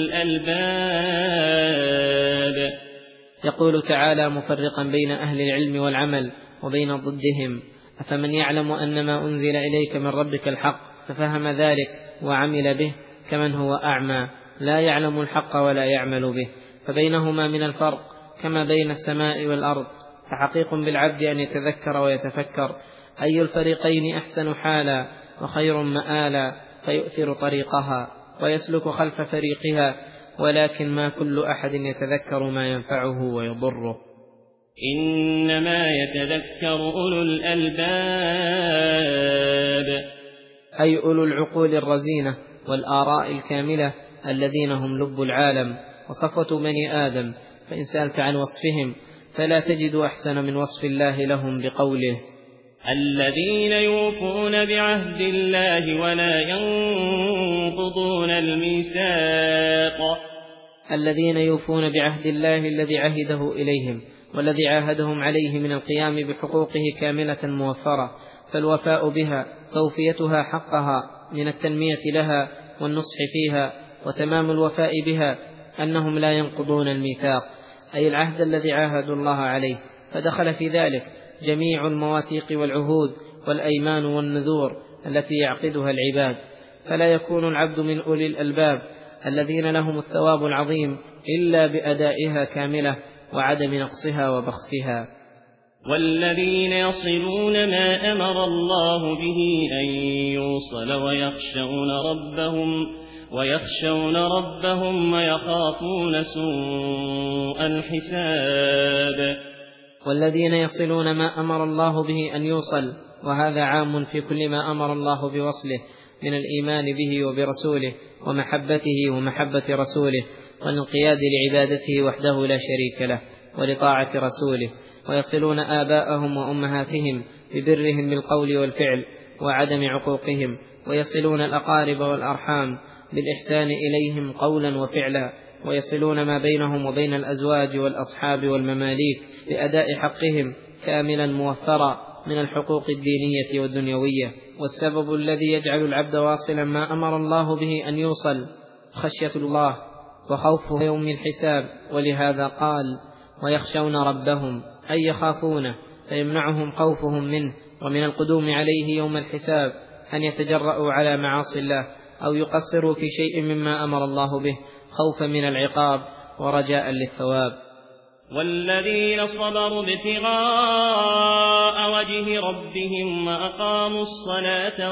الألباب. يقول تعالى مفرقا بين أهل العلم والعمل وبين ضدهم: أفمن يعلم أنما أنزل إليك من ربك الحق ففهم ذلك وعمل به كمن هو أعمى لا يعلم الحق ولا يعمل به، فبينهما من الفرق كما بين السماء والأرض. فحقيق بالعبد أن يتذكر ويتفكر أي الفريقين أحسن حالا وخير مآلا فيؤثر طريقها ويسلك خلف فريقها، ولكن ما كل أحد يتذكر ما ينفعه ويضره. إنما يتذكر أولو الألباب أي أولو العقول الرزينة والآراء الكاملة الذين هم لب العالم وصفوة بني آدم. فإن سألت عن وصفهم فلا تجد أحسن من وصف الله لهم بقوله: الذين يوفون بعهد الله ولا ينقضون الميثاق. الذين يوفون بعهد الله الذي عهده إليهم والذي عاهدهم عليه من القيام بحقوقه كاملة موفرة، فالوفاء بها توفيتها حقها من التنمية لها والنصح فيها، وتمام الوفاء بها أنهم لا ينقضون الميثاق أي العهد الذي عاهدوا الله عليه، فدخل في ذلك جميع المواثيق والعهود والأيمان والنذور التي يعقدها العباد. فلا يكون العبد من أولي الألباب الذين لهم الثواب العظيم إلا بأدائها كاملة وعدم نقصها وبخسها. والذين يصلون ما أمر الله به أن يوصل ويخشون ربهم ويخافون سوء الحساب. والذين يصلون ما أمر الله به أن يوصل، وهذا عام في كل ما أمر الله بوصله من الإيمان به وبرسوله ومحبته ومحبة رسوله والانقياد لعبادته وحده لا شريك له ولطاعة رسوله. ويصلون آباءهم وأمهاتهم ببرهم بالقول والفعل وعدم عقوقهم، ويصلون الأقارب والأرحام بالإحسان إليهم قولا وفعلا، ويصلون ما بينهم وبين الأزواج والأصحاب والمماليك بأداء حقهم كاملا موفرا من الحقوق الدينية والدنيوية. والسبب الذي يجعل العبد واصلا ما أمر الله به أن يوصل خشية الله وخوفه يوم الحساب، ولهذا قال: ويخشون ربهم أي يخافونه، فيمنعهم خوفهم منه ومن القدوم عليه يوم الحساب أن يتجرؤوا على معاصي الله أو يقصروا في شيء مما أمر الله به خوفا من العقاب ورجاء للثواب. والذين صبروا ابتغاء وجه ربهم وأقاموا الصلاة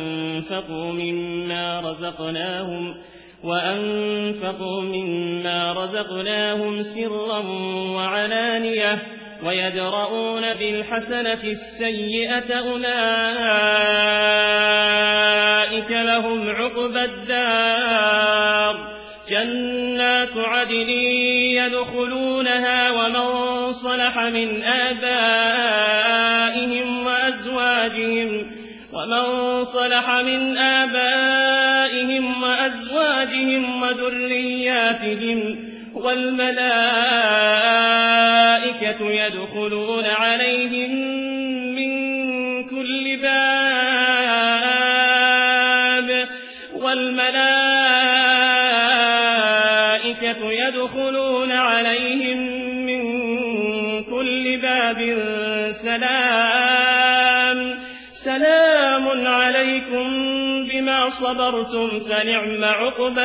وأنفقوا مما رزقناهم سرا وعلانية ويدرؤون بالحسنة السيئة أولئك لهم عقبى الدار جنات عدن يدخلونها ومن صلح من آبائهم وأزواجهم وذرياتهم والملائكة يدخلون عليهم من كل باب والملائكة يدخلون عليهم من صبرتم فنعم عقبى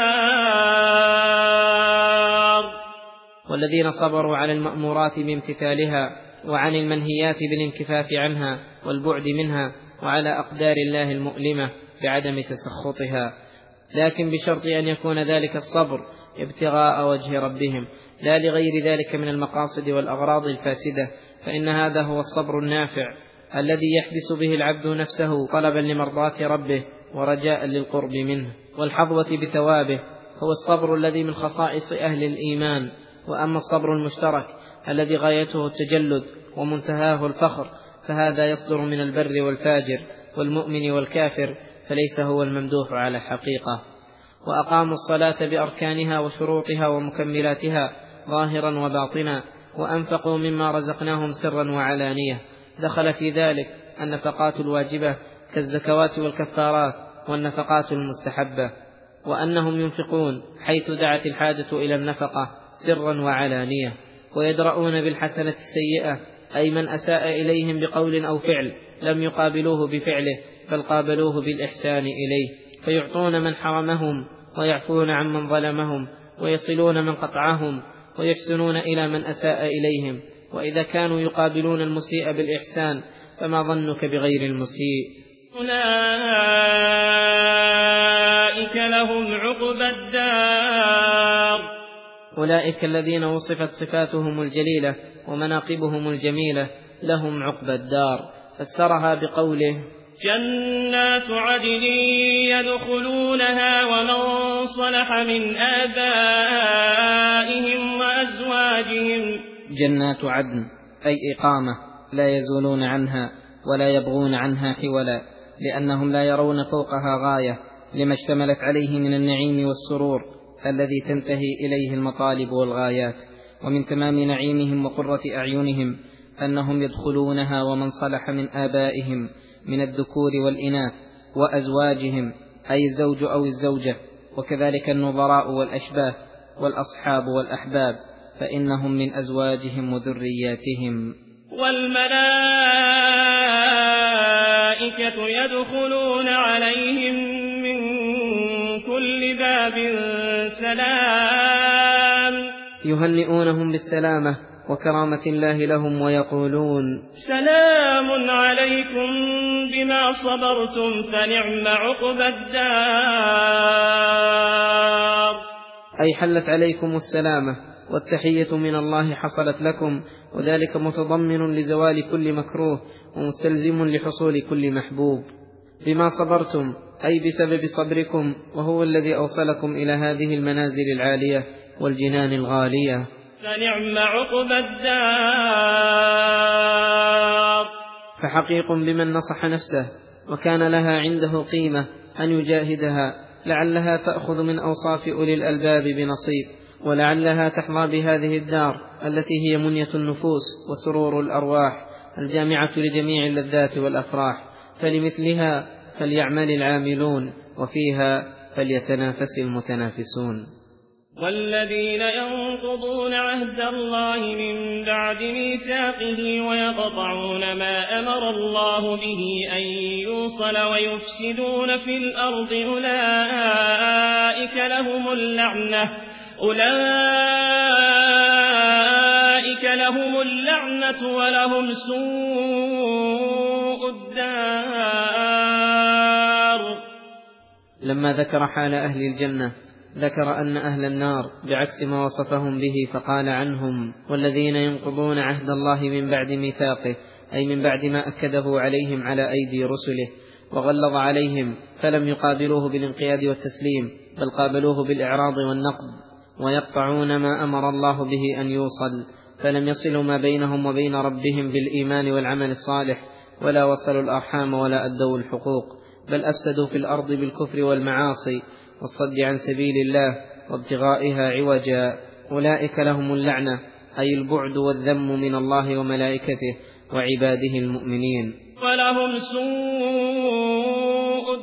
الدار. والذين صبروا على المأمورات بامتثالها وعن المنهيات بالانكفاف عنها والبعد منها، وعلى أقدار الله المؤلمة بعدم تسخطها، لكن بشرط أن يكون ذلك الصبر ابتغاء وجه ربهم لا لغير ذلك من المقاصد والأغراض الفاسدة، فإن هذا هو الصبر النافع الذي يحبس به العبد نفسه طلبا لمرضاة ربه ورجاء للقرب منه والحظوة بثوابه، هو الصبر الذي من خصائص أهل الإيمان. وأما الصبر المشترك الذي غايته التجلد ومنتهاه الفخر فهذا يصدر من البر والفاجر والمؤمن والكافر، فليس هو الممدوح على الحقيقة. وأقاموا الصلاة بأركانها وشروطها ومكملاتها ظاهرا وباطنا، وأنفقوا مما رزقناهم سرا وعلانية. دخل في ذلك النفقات الواجبة كالزكوات والكفارات والنفقات المستحبة، وأنهم ينفقون حيث دعت الحاجة إلى النفقة سرا وعلانية، ويدرؤون بالحسنة السيئة، أي من أساء إليهم بقول أو فعل لم يقابلوه بفعله بل قابلوه بالإحسان إليه، فيعطون من حرمهم ويعفون عن من ظلمهم ويصلون من قطعهم ويحسنون إلى من أساء إليهم. وإذا كانوا يقابلون المسيء بالإحسان فما ظنك بغير المسيء؟ أولئك لهم عقبى الدار. أولئك الذين وصفت صفاتهم الجليلة ومناقبهم الجميلة لهم عقبى الدار، فسرها بقوله: جنات عدن يدخلونها ومن صلح من آبائهم وأزواجهم. جنات عدن أي إقامة لا يزولون عنها ولا يبغون عنها حولا، لأنهم لا يرون فوقها غاية لما اشتملت عليه من النعيم والسرور الذي تنتهي إليه المطالب والغايات. ومن تمام نعيمهم وقرة أعينهم أنهم يدخلونها ومن صلح من آبائهم من الذكور والإناث وأزواجهم أي الزوج أو الزوجة، وكذلك النظراء والأشباه والأصحاب والأحباب، فإنهم من أزواجهم وذرياتهم. والملائكة يدخلون عليهم من كل باب سلام. يهنئونهم بالسلامة وكرامة الله لهم ويقولون: سلام عليكم بما صبرتم فنعم عقبى الدار. أي حلت عليكم السلامة والتحية من الله حصلت لكم، وذلك متضمن لزوال كل مكروه ومستلزم لحصول كل محبوب. بما صبرتم أي بسبب صبركم، وهو الذي أوصلكم إلى هذه المنازل العالية والجنان الغالية. فنعم عقبى الدار. فحقيق بمن نصح نفسه وكان لها عنده قيمة أن يجاهدها، لعلها تأخذ من أوصاف أولي الألباب بنصيب، ولعلها تحظى بهذه الدار التي هي منية النفوس وسرور الأرواح الجامعة لجميع اللذات والأفراح. فلمثلها فليعمل العاملون، وفيها فليتنافس المتنافسون. والذين ينقضون عهد الله من بعد ميثاقه ويقطعون ما أمر الله به أن يوصل ويفسدون في الأرض أولئك لهم اللعنة ولهم سوء الدار. لما ذكر حال أهل الجنة ذكر أن أهل النار بعكس ما وصفهم به، فقال عنهم: والذين ينقضون عهد الله من بعد ميثاقه، أي من بعد ما أكده عليهم على أيدي رسله وغلظ عليهم، فلم يقابلوه بالانقياد والتسليم بل قابلوه بالإعراض والنقد، ويقطعون ما أمر الله به أن يوصل، فلم يصلوا ما بينهم وبين ربهم بالإيمان والعمل الصالح، ولا وصلوا الأرحام ولا أدوا الحقوق، بل أفسدوا في الأرض بالكفر والمعاصي والصد عن سبيل الله وابتغائها عوجا. أولئك لهم اللعنة أي البعد والذم من الله وملائكته وعباده المؤمنين، ولهم سوء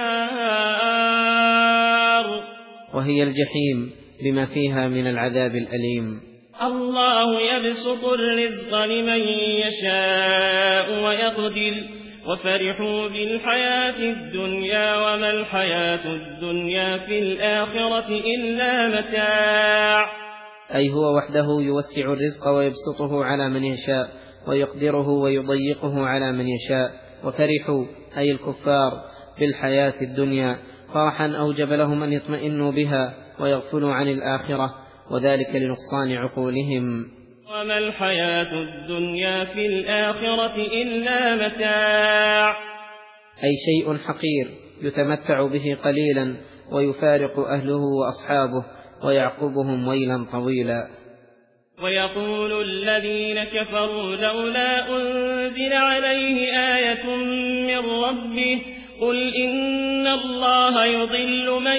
الدار، وهي الجحيم بما فيها من العذاب الأليم. الله يبسط الرزق لمن يشاء وفرحوا بالحياة الدنيا وما الحياة الدنيا في الآخرة إلا متاع. أي هو وحده يوسع الرزق ويبسطه على من يشاء ويقدره ويضيقه على من يشاء. وفرحوا أي الكفار بالحياة الدنيا فرحا أوجب لهم أن يطمئنوا بها ويغفلوا عن الآخرة، وذلك لنقصان عقولهم. وما الحياة الدنيا في الآخرة إلا متاع. أي شيء حقير يتمتع به قليلا ويفارق أهله وأصحابه ويعقبهم ويلا طويلا. ويقول الذين كفروا لولا أنزل عليه آية من ربه قل إن الله يضل من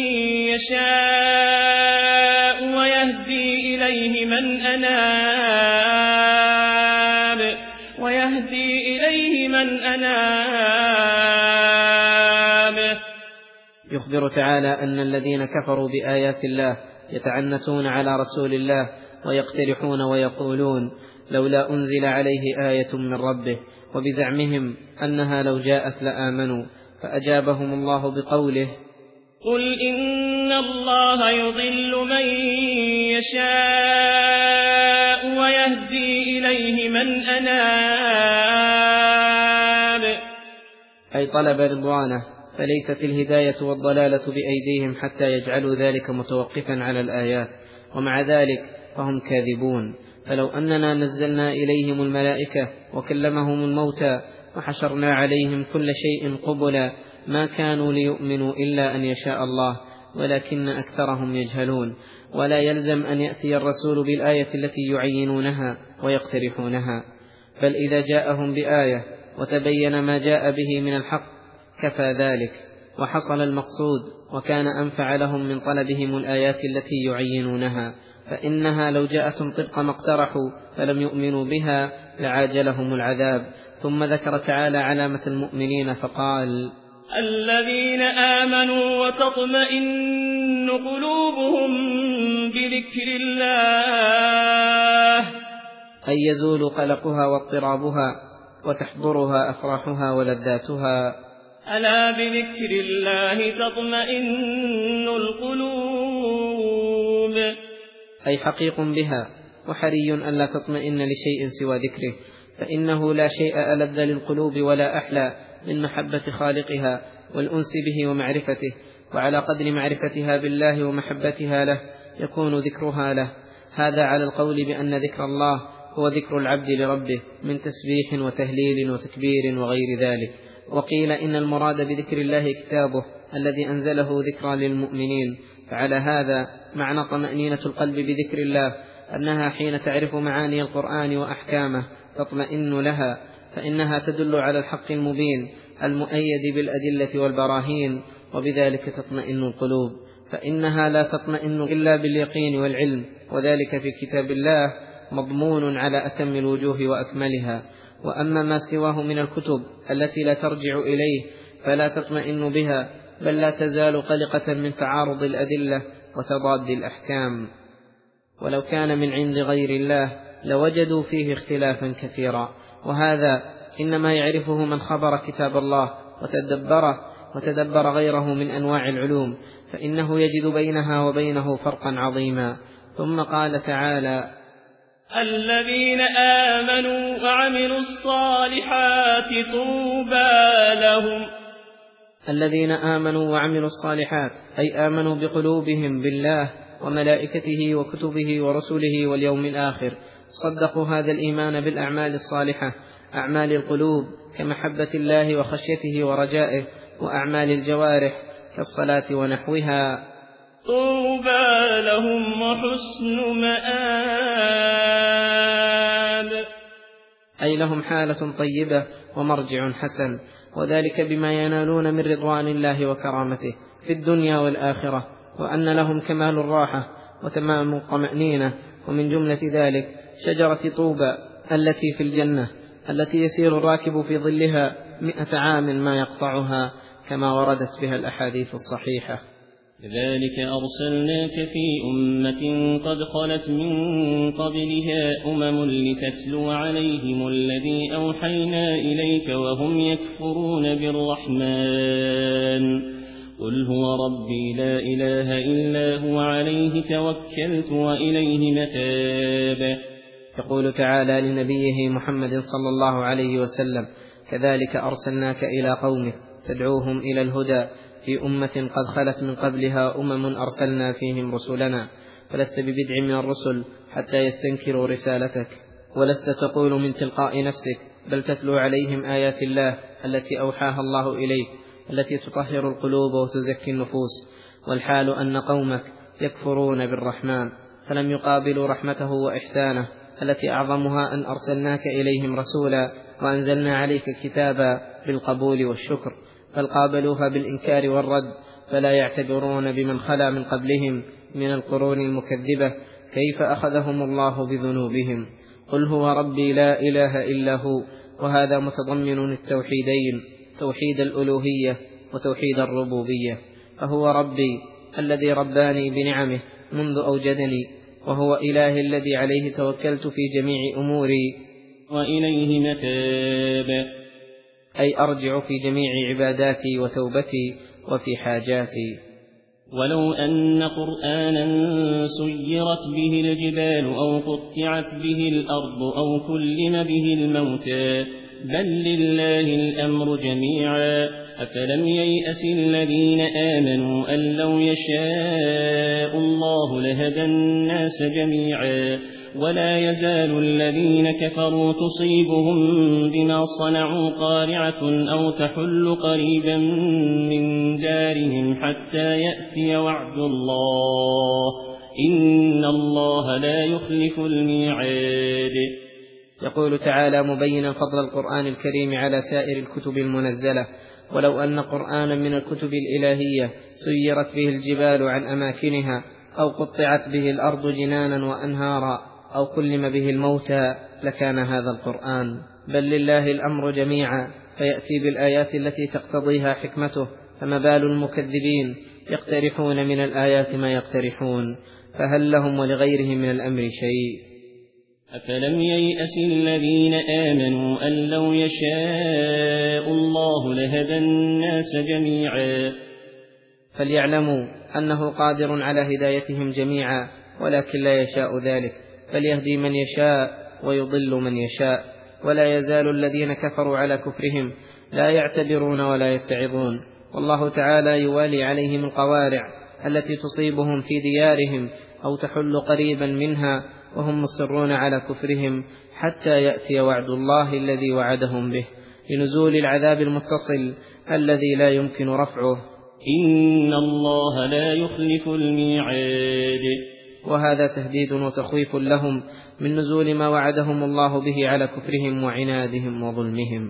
يشاء ويهدي إليه من أناب. يخبر تعالى أن الذين كفروا بآيات الله يتعنتون على رسول الله ويقترحون ويقولون لولا أنزل عليه آية من ربه، وبزعمهم أنها لو جاءت لآمنوا، فأجابهم الله بقوله قل إن الله يضل من يشاء ويهدي إليه من أناب. أي طلب رضوانه، فليست الهداية والضلالة بأيديهم حتى يجعلوا ذلك متوقفا على الآيات، ومع ذلك فهم كاذبون. فلو أننا نزلنا إليهم الملائكة وكلمهم الموتى وحشرنا عليهم كل شيء قبلا ما كانوا ليؤمنوا إلا أن يشاء الله، ولكن أكثرهم يجهلون. ولا يلزم أن يأتي الرسول بالآية التي يعينونها ويقترحونها، بل إذا جاءهم بآية وتبين ما جاء به من الحق كفى ذلك وحصل المقصود، وكان أنفع لهم من طلبهم الآيات التي يعينونها، فإنها لو جاءتهم طبق ما اقترحوا فلم يؤمنوا بها لعاجلهم العذاب. ثم ذكر تعالى علامة المؤمنين فقال الذين آمنوا وتطمئن قلوبهم بذكر الله، أي يزول قلقها واضطرابها وتحضرها أفراحها ولذاتها. ألا بذكر الله تطمئن القلوب. أي حقيق بها، وحري أن لا تطمئن لشيء سوى ذكره، فإنه لا شيء ألذ للقلوب ولا أحلى من محبة خالقها والأنس به ومعرفته، وعلى قدر معرفتها بالله ومحبتها له يكون ذكرها له. هذا على القول بأن ذكر الله هو ذكر العبد لربه من تسبيح وتهليل وتكبير وغير ذلك. وقيل إن المراد بذكر الله كتابه الذي أنزله ذكرى للمؤمنين. فعلى هذا معنى طمأنينة القلب بذكر الله أنها حين تعرف معاني القرآن وأحكامه تطمئن لها، فإنها تدل على الحق المبين المؤيد بالأدلة والبراهين، وبذلك تطمئن القلوب. فإنها لا تطمئن إلا باليقين والعلم، وذلك في كتاب الله مضمون على أتم الوجوه وأكملها. وأما ما سواه من الكتب التي لا ترجع إليه فلا تطمئن بها، بل لا تزال قلقة من تعارض الأدلة وتضاد الأحكام. ولو كان من عند غير الله لوجدوا فيه اختلافا كثيرا، وهذا إنما يعرفه من خبر كتاب الله وتدبر غيره من أنواع العلوم، فإنه يجد بينها وبينه فرقا عظيما. ثم قال تعالى الذين آمنوا وعملوا الصالحات طوبى لهم. الذين آمنوا وعملوا الصالحات أي آمنوا بقلوبهم بالله وملائكته وكتبه ورسله واليوم الآخر، صدقوا هذا الإيمان بالأعمال الصالحة، أعمال القلوب كمحبة الله وخشيته ورجائه، وأعمال الجوارح كالصلاة ونحوها. طوبى لهم وحسن مآب، أي لهم حالة طيبة ومرجع حسن، وذلك بما ينالون من رضوان الله وكرامته في الدنيا والآخرة، وأن لهم كمال الراحة وتمام الطمأنينة. ومن جملة ذلك شجرة طوبى التي في الجنة التي يسير الراكب في ظلها 100 عام ما يقطعها، كما وردت بها الأحاديث الصحيحة. كذلك أرسلناك في أمة قد خلت من قبلها لتتلو عليهم الذي أوحينا إليك وهم يكفرون بالرحمن قل هو ربي لا إله إلا هو عليه توكلت وإليه متاب. يقول تعالى لنبيه محمد صلى الله عليه وسلم: كذلك أرسلناك إلى قومك تدعوهم إلى الهدى في أمة قد خلت من قبلها أرسلنا فيهم رسلنا، فلست ببدع من الرسل حتى يستنكروا رسالتك، ولست تقول من تلقاء نفسك، بل تتلو عليهم آيات الله التي أوحاها الله إليك، التي تطهر القلوب وتزكي النفوس، والحال أن قومك يكفرون بالرحمن، فلم يقابلوا رحمته وإحسانه التي أعظمها أن أرسلناك إليهم رسولا وأنزلنا عليك كتابا بالقبول والشكر، بل قابلوها بالإنكار والرد، فلا يعتبرون بمن خلا من قبلهم من القرون المكذبة كيف أخذهم الله بذنوبهم. قل هو ربي لا إله إلا هو، وهذا متضمن التوحيدين، توحيد الألوهية وتوحيد الربوبية، فهو ربي الذي رباني بنعمه منذ أوجدني، وهو إله الذي عليه توكلت في جميع أموري وإليه متاب، أي أرجع في جميع عباداتي وتوبتي وفي حاجاتي. ولو أن قرآنا سيرت به الجبال أو قطعت به الأرض أو كلم به الموتى بل لله الأمر جميعا أفلم ييأس الذين آمنوا أن لو يشاء الله لهدى الناس جميعا ولا يزال الذين كفروا تصيبهم بما صنعوا قارعة أو تحل قريبا من دارهم حتى يأتي وعد الله إن الله لا يخلف الميعاد. يقول تعالى مبينا فضل القرآن الكريم على سائر الكتب المنزلة: ولو أن قرآنا من الكتب الإلهية سيرت به الجبال عن أماكنها أو قطعت به الأرض جنانا وأنهارا أو كلم به الموتى لكان هذا القرآن، بل لله الأمر جميعا، فيأتي بالآيات التي تقتضيها حكمته، فما بال المكذبين يقترحون من الآيات ما يقترحون، فهل لهم ولغيرهم من الأمر شيء؟ أفلم ييأس الذين آمنوا أن لو يشاء الله لهدى الناس جميعا. فليعلموا أنه قادر على هدايتهم جميعا، ولكن لا يشاء ذلك، فليهدي من يشاء ويضل من يشاء، ولا يزال الذين كفروا على كفرهم لا يعتبرون ولا يتعظون، والله تعالى يوالي عليهم القوارع التي تصيبهم في ديارهم أو تحل قريبا منها وهم مصرون على كفرهم حتى يأتي وعد الله الذي وعدهم به لنزول العذاب المتصل الذي لا يمكن رفعه، إن الله لا يخلف الميعاد. وهذا تهديد وتخويف لهم من نزول ما وعدهم الله به على كفرهم وعنادهم وظلمهم.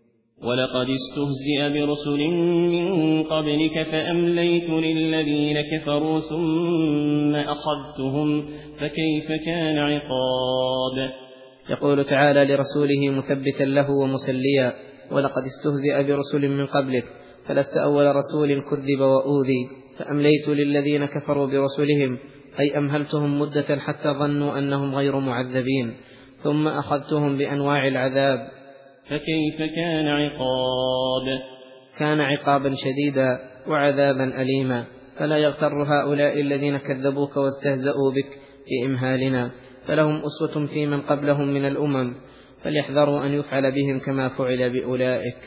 ولقد استهزئ برسل من قبلك فأمليت للذين كفروا ثم أخذتهم فكيف كان عقاب. يقول تعالى لرسوله مثبتا له ومسليا: ولقد استهزئ برسل من قبلك، فلست أول رسول كذب وأوذي، فأمليت للذين كفروا برسلهم، أي أمهلتهم مدة حتى ظنوا أنهم غير معذبين، ثم أخذتهم بأنواع العذاب فكيف كان عقاب. كان عقابا شديدا وعذابا أليما، فلا يغتر هؤلاء الذين كذبوك واستهزأوا بك بإمهالنا، فلهم أسوة في من قبلهم من الأمم، فليحذروا أن يفعل بهم كما فعل بأولئك.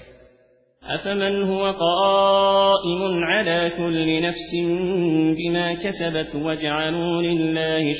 أفمن هو قائم على كل نفس بما كسبت وجعلوا لله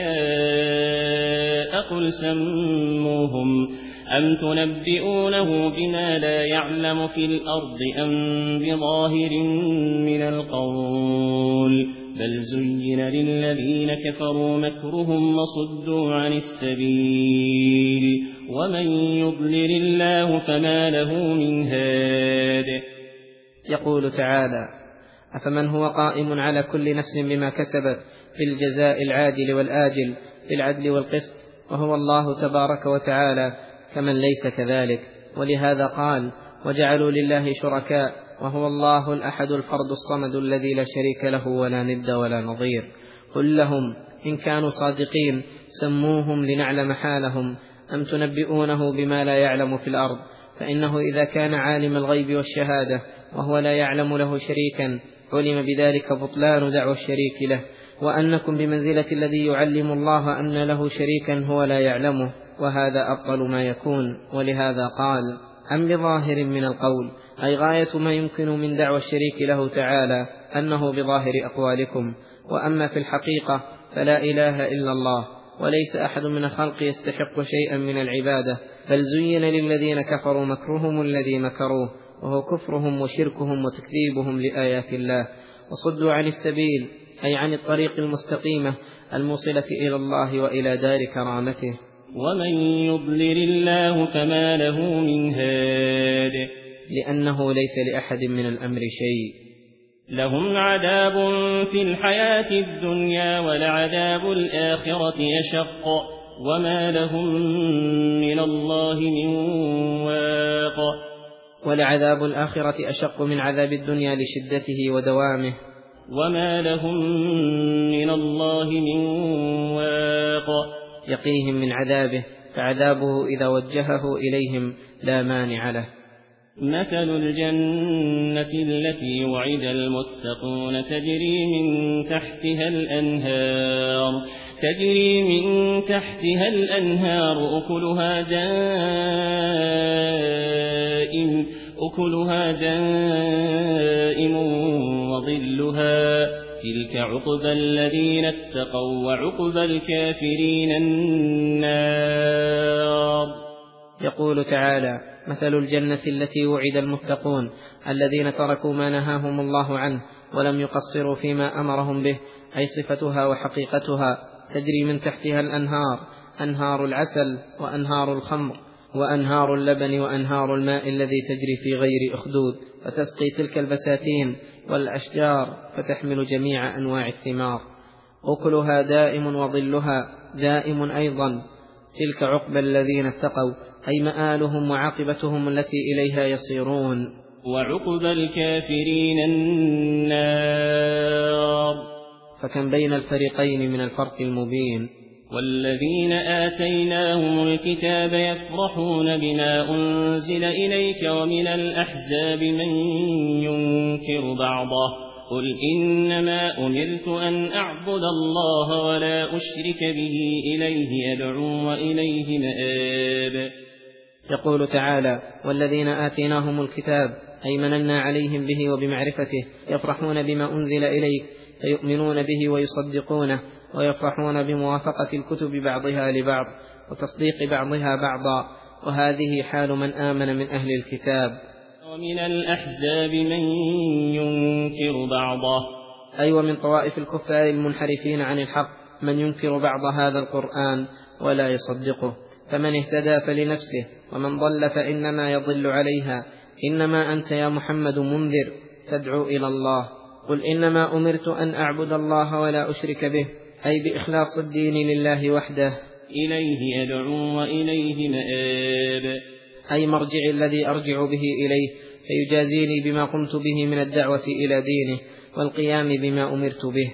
شركاء قل سموهم أم تنبئونه بما لا يعلم في الأرض أم بظاهر من القول بل زين للذين كفروا مكرهم وصدوا عن السبيل ومن يضلل الله فما له من هاد. يقول تعالى: أفمن هو قائم على كل نفس بما كسبت بالجزاء العادل والآجل بالعدل والقسط وهو الله تبارك وتعالى كمن ليس كذلك. ولهذا قال: وجعلوا لله شركاء، وهو الله الأحد الفرد الصمد الذي لا شريك له ولا ند ولا نظير. قل لهم إن كانوا صادقين سموهم لنعلم حالهم، أم تنبئونه بما لا يعلم في الأرض؟ فإنه إذا كان عالم الغيب والشهادة وهو لا يعلم له شريكا علم بذلك بطلان دعوى الشريك له، وأنكم بمنزلة الذي يعلم الله أن له شريكا هو لا يعلمه، وهذا أبطل ما يكون. ولهذا قال: أم بظاهر من القول، أي غاية ما يمكن من دعوى الشريك له تعالى أنه بظاهر أقوالكم. وأما في الحقيقة فلا إله إلا الله، وليس أحد من الخلق يستحق شيئا من العبادة، بل زين للذين كفروا مكرهم الذي مكروه، وهو كفرهم وشركهم وتكذيبهم لآيات الله، وصدوا عن السبيل أي عن الطريق المستقيمة الموصلة إلى الله وإلى دار كرامته. ومن يضلل الله فما له من هاد، لأنه ليس لأحد من الأمر شيء. لهم عذاب في الحياة الدنيا ولعذاب الآخرة أشق، وما لهم من الله من واق. ولعذاب الآخرة أشق من عذاب الدنيا لشدته ودوامه، وما لهم من الله من واق. يقيهم من عذابه، فعذابه إذا وجهه إليهم لا مانع له. مثل الجنة التي وعد المتقون تجري من تحتها الأنهار أكلها دائم وظلها، تلك عقبى الذين اتقوا وعقبى الكافرين النار. يقول تعالى: مثل الجنة التي وعد المتقون الذين تركوا ما نهاهم الله عنه ولم يقصروا فيما أمرهم به، أي صفتها وحقيقتها، تجري من تحتها الأنهار، أنهار العسل وأنهار الخمر وأنهار اللبن وأنهار الماء الذي تجري في غير أخدود، فتسقي تلك البساتين والأشجار فتحمل جميع أنواع الثمار. أكلها دائم وظلها دائم أيضا، تلك عقبى الذين اتقوا، أي مآلهم وعاقبتهم التي إليها يصيرون. وعقبى الكافرين النار. فكم بين الفريقين من الفرق المبين. والذين آتيناهم الكتاب يفرحون بما أنزل إليك ومن الأحزاب من ينكر بعضه، قل إنما أمرت أن أعبد الله ولا أشرك به إليه أدعو وإليه مآب. يقول تعالى: والذين آتيناهم الكتاب، أي مننا عليهم به وبمعرفته، يفرحون بما أنزل إليك، فيؤمنون به ويصدقونه، ويفرحون بموافقة الكتب بعضها لبعض وتصديق بعضها بعضا، وهذه حال من آمن من أهل الكتاب. ومن الأحزاب من ينكر بعضه، أي ومن طوائف الكفار المنحرفين عن الحق من ينكر بعض هذا القرآن ولا يصدقه، فمن اهتدى فلنفسه، ومن ضل فإنما يضل عليها. إنما أنت يا محمد منذر تدعو إلى الله. قل إنما أمرت أن أعبد الله ولا أشرك به، أي بإخلاص الدين لله وحده، إليه أدعو وإليه مآب، أي مرجع الذي أرجع به إليه، فيجازيني بما قمت به من الدعوة إلى دينه والقيام بما أمرت به.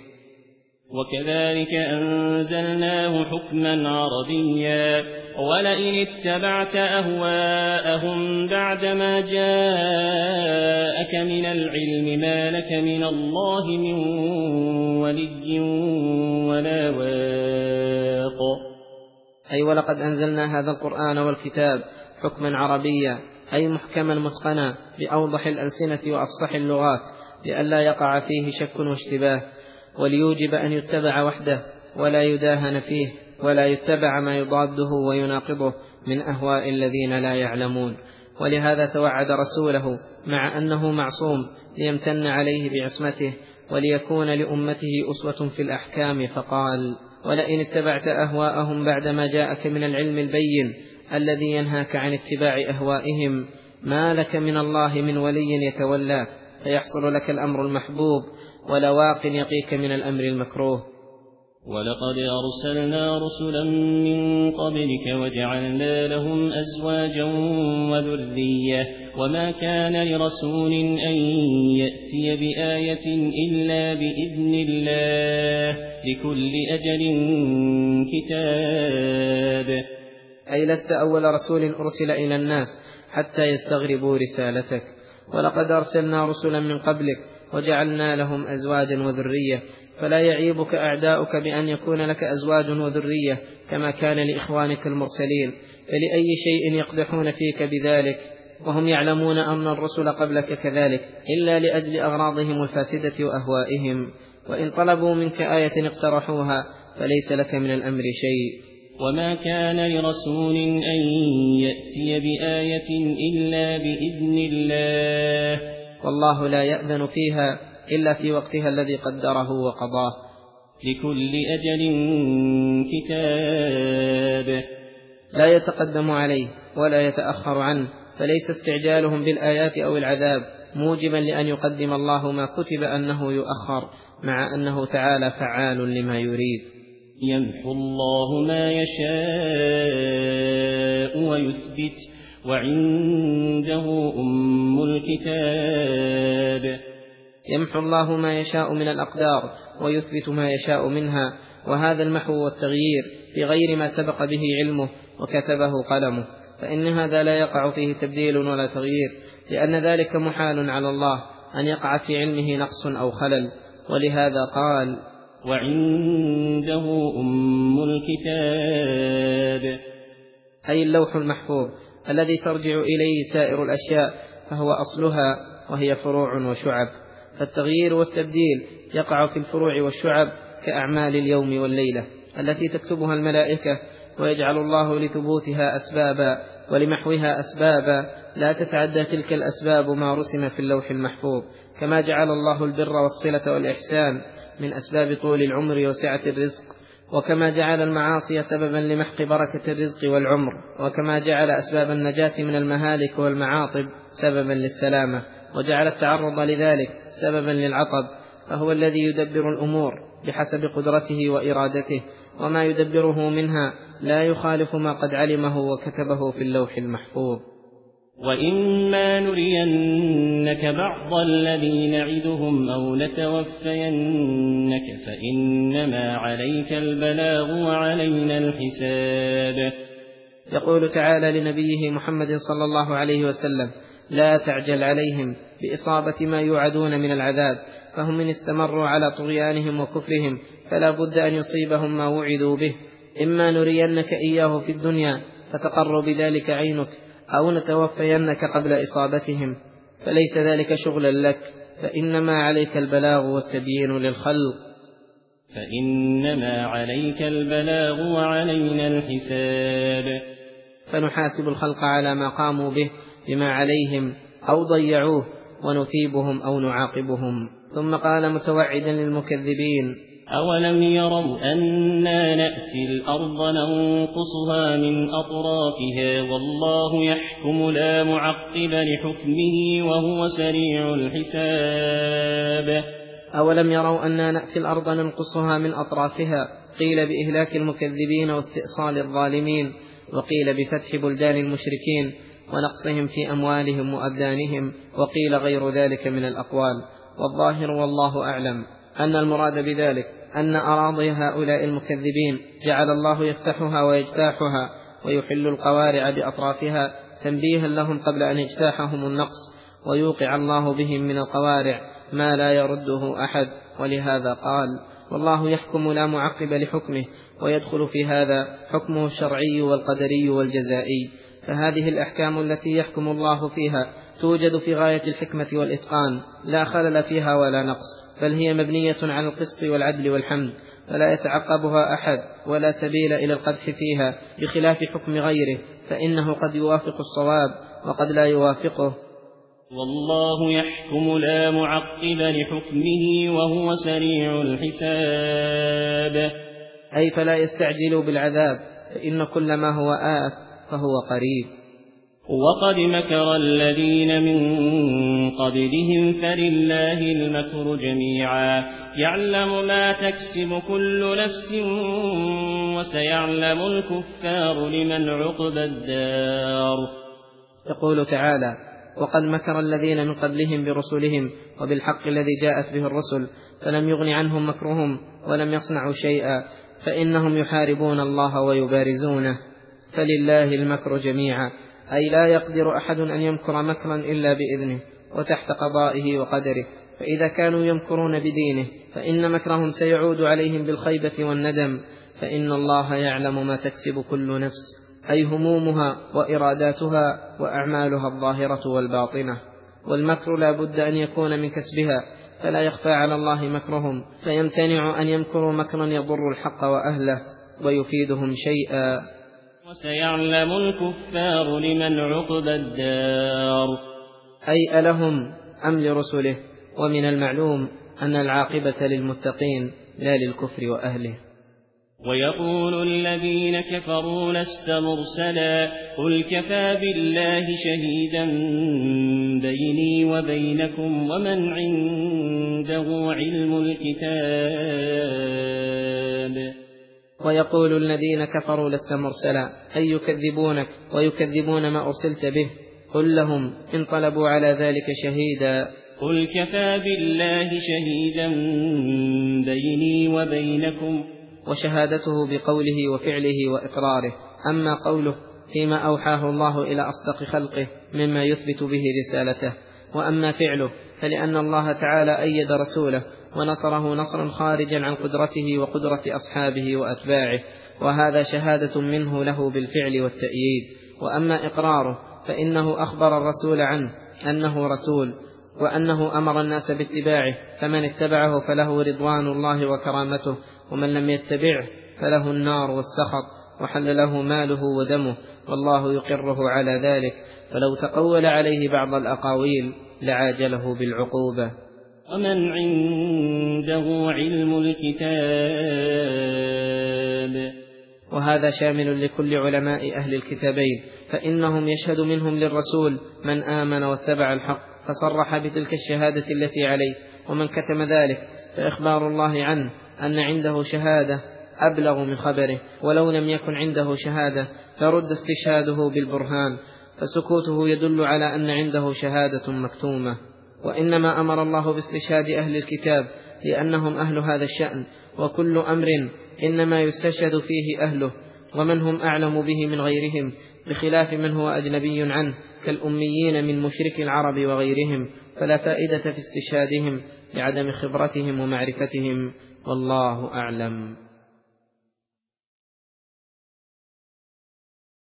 وكذلك أنزلناه حكما عربيا، ولئن اتبعت أهواءهم بعدما جاءك من العلم ما لك من الله من ولي ولا واق. أي ولقد أنزلنا هذا القرآن والكتاب حكما عربيا، أي محكما متقنا بأوضح الألسنة وأفصح اللغات، لئلا يقع فيه شك واشتباه، وليوجب أن يتبع وحده ولا يداهن فيه، ولا يتبع ما يضاده ويناقضه من أهواء الذين لا يعلمون. ولهذا توعد رسوله مع أنه معصوم ليمتن عليه بعصمته وليكون لأمته أسوة في الأحكام، فقال: ولئن اتبعت أهواءهم بعدما جاءك من العلم البين الذي ينهاك عن اتباع أهوائهم ما لك من الله من ولي يتولاك، فيحصل لك الأمر المحبوب ولا واق يقيك من الأمر المكروه. ولقد أرسلنا رسلا من قبلك وجعلنا لهم أزواجا وذرية وما كان لرسول أن يأتي بآية إلا بإذن الله لكل أجل كتاب. أي لست أول رسول أرسل إلى الناس حتى يستغربوا رسالتك. ولقد أرسلنا رسلا من قبلك وجعلنا لهم أزواجا وذرية، فلا يعيبك أعداؤك بأن يكون لك أزواج وذرية كما كان لإخوانك المرسلين، فلأي شيء يقدحون فيك بذلك وهم يعلمون أن الرسل قبلك كذلك، إلا لأجل أغراضهم الفاسدة وأهوائهم. وإن طلبوا منك آية اقترحوها فليس لك من الأمر شيء. وما كان لرسول أن يأتي بآية إلا بإذن الله، والله لا يأذن فيها إلا في وقتها الذي قدره وقضاه. لكل أجل كتاب. لا يتقدم عليه ولا يتأخر عنه، فليس استعجالهم بالآيات أو العذاب موجبا لأن يقدم الله ما كتب أنه يؤخر، مع أنه تعالى فعال لما يريد. يمحو الله ما يشاء ويثبت وعنده أم الكتاب. يمحو الله ما يشاء من الأقدار ويثبت ما يشاء منها، وهذا المحو والتغيير بغير ما سبق به علمه وكتبه قلمه، فإن هذا لا يقع فيه تبديل ولا تغيير، لأن ذلك محال على الله أن يقع في علمه نقص أو خلل. ولهذا قال: وعنده أم الكتاب، أي اللوح المحفوظ الذي ترجع إليه سائر الأشياء، فهو أصلها وهي فروع وشعب. فالتغيير والتبديل يقع في الفروع والشعب كأعمال اليوم والليلة التي تكتبها الملائكة، ويجعل الله لثبوتها أسبابا ولمحوها أسبابا لا تتعدى تلك الأسباب ما رسم في اللوح المحفوظ، كما جعل الله البر والصلة والإحسان من أسباب طول العمر وسعة الرزق، وكما جعل المعاصي سببا لمحق بركة الرزق والعمر، وكما جعل أسباب النجاة من المهالك والمعاطب سببا للسلامة، وجعل التعرض لذلك سببا للعطب. فهو الذي يدبر الأمور بحسب قدرته وإرادته، وما يدبره منها لا يخالف ما قد علمه وكتبه في اللوح المحفوظ. وإما نرينك بعض الذي نعدهم أو نتوفينك فإنما عليك البلاغ وعلينا الحساب. يقول تعالى لنبيه محمد صلى الله عليه وسلم: لا تعجل عليهم بإصابة ما يوعدون من العذاب، فهم إن استمروا على طغيانهم وكفرهم فلا بد أن يصيبهم ما وعدوا به، إما نرينك إياه في الدنيا فتقر بذلك عينك، أو نتوفينك قبل إصابتهم، فليس ذلك شغلا لك، فإنما عليك البلاغ والتبيين للخلق. فإنما عليك البلاغ وعلينا الحساب. فنحاسب الخلق على ما قاموا به بما عليهم أو ضيعوه، ونثيبهم أو نعاقبهم. ثم قال متوعدا للمكذبين: أولم يروا أنا نأتي الأرض ننقصها من أطرافها والله يحكم لا معقب لحكمه وهو سريع الحساب. أولم يروا أنا نأتي الأرض ننقصها من أطرافها، قيل بإهلاك المكذبين واستئصال الظالمين، وقيل بفتح بلدان المشركين ونقصهم في أموالهم وأبدانهم، وقيل غير ذلك من الأقوال. والظاهر والله أعلم أن المراد بذلك أن أراضي هؤلاء المكذبين جعل الله يفتحها ويجتاحها ويحل القوارع بأطرافها تنبيها لهم قبل أن يجتاحهم النقص، ويوقع الله بهم من القوارع ما لا يرده أحد. ولهذا قال: والله يحكم لا معقب لحكمه، ويدخل في هذا حكمه الشرعي والقدري والجزائي. فهذه الأحكام التي يحكم الله فيها توجد في غاية الحكمة والإتقان، لا خلل فيها ولا نقص، بل هي مبنية على القسط والعدل والحمد، فلا يتعقبها أحد ولا سبيل إلى القدح فيها، بخلاف حكم غيره فإنه قد يوافق الصواب وقد لا يوافقه. والله يحكم لا معقب لحكمه وهو سريع الحساب. أي فلا يستعجلوا بالعذاب، فإن كل ما هو آت فهو قريب. وقد مكر الذين من قبلهم فلله المكر جميعا يعلم ما تكسب كل نفس وسيعلم الكفار لمن عقبى الدار. يقول تعالى: وقد مكر الذين من قبلهم برسلهم وبالحق الذي جاءت به الرسل فلم يغن عنهم مكرهم ولم يصنعوا شيئا فإنهم يحاربون الله ويبارزونه. فلله المكر جميعا، أي لا يقدر أحد أن يمكر مكرا إلا بإذنه وتحت قضائه وقدره. فإذا كانوا يمكرون بدينه فإن مكرهم سيعود عليهم بالخيبة والندم، فإن الله يعلم ما تكسب كل نفس، أي همومها وإراداتها وأعمالها الظاهرة والباطنة. والمكر لا بد أن يكون من كسبها، فلا يخفى على الله مكرهم، فيمتنع أن يمكروا مكرا يضر الحق وأهله ويفيدهم شيئا. وسيعلم الكفار لمن عقبى الدار، أي ألهم أم لرسله؟ ومن المعلوم أن العاقبة للمتقين لا للكفر وأهله. ويقول الذين كفروا لست مرسلا قل كفى بالله شهيدا بيني وبينكم ومن عنده علم الكتاب. ويقول الذين كفروا لست مرسلا، أي يكذبونك ويكذبون ما أرسلت به. قل لهم إن طلبوا على ذلك شهيدا قل كفى بالله شهيدا بيني وبينكم، وشهادته بقوله وفعله وإقراره. أما قوله فيما أوحاه الله إلى أصدق خلقه مما يثبت به رسالته، وأما فعله فلأن الله تعالى أيد رسوله ونصره نصرا خارجا عن قدرته وقدرة أصحابه وأتباعه، وهذا شهادة منه له بالفعل والتأييد. وأما إقراره فإنه أخبر الرسول عنه أنه رسول وأنه أمر الناس باتباعه، فمن اتبعه فله رضوان الله وكرامته، ومن لم يتبعه فله النار والسخط وحل له ماله ودمه، والله يقره على ذلك. فلو تقول عليه بعض الأقاويل لعاجله بالعقوبة. ومن عنده علم الكتاب، وهذا شامل لكل علماء أهل الكتابين، فإنهم يشهد منهم للرسول من آمن واتبع الحق فصرح بتلك الشهادة التي عليه، ومن كتم ذلك فإخبار الله عنه أن عنده شهادة أبلغ من خبره، ولو لم يكن عنده شهادة فرد استشهاده بالبرهان، فسكوته يدل على أن عنده شهادة مكتومة. وإنما أمر الله باستشهاد أهل الكتاب لأنهم أهل هذا الشأن، وكل أمر إنما يستشهد فيه أهله، ومن هم أعلم به من غيرهم، بخلاف من هو أجنبي عنه كالأميين من مشرك العرب وغيرهم، فلا فائدة في استشهادهم لعدم خبرتهم ومعرفتهم، والله أعلم.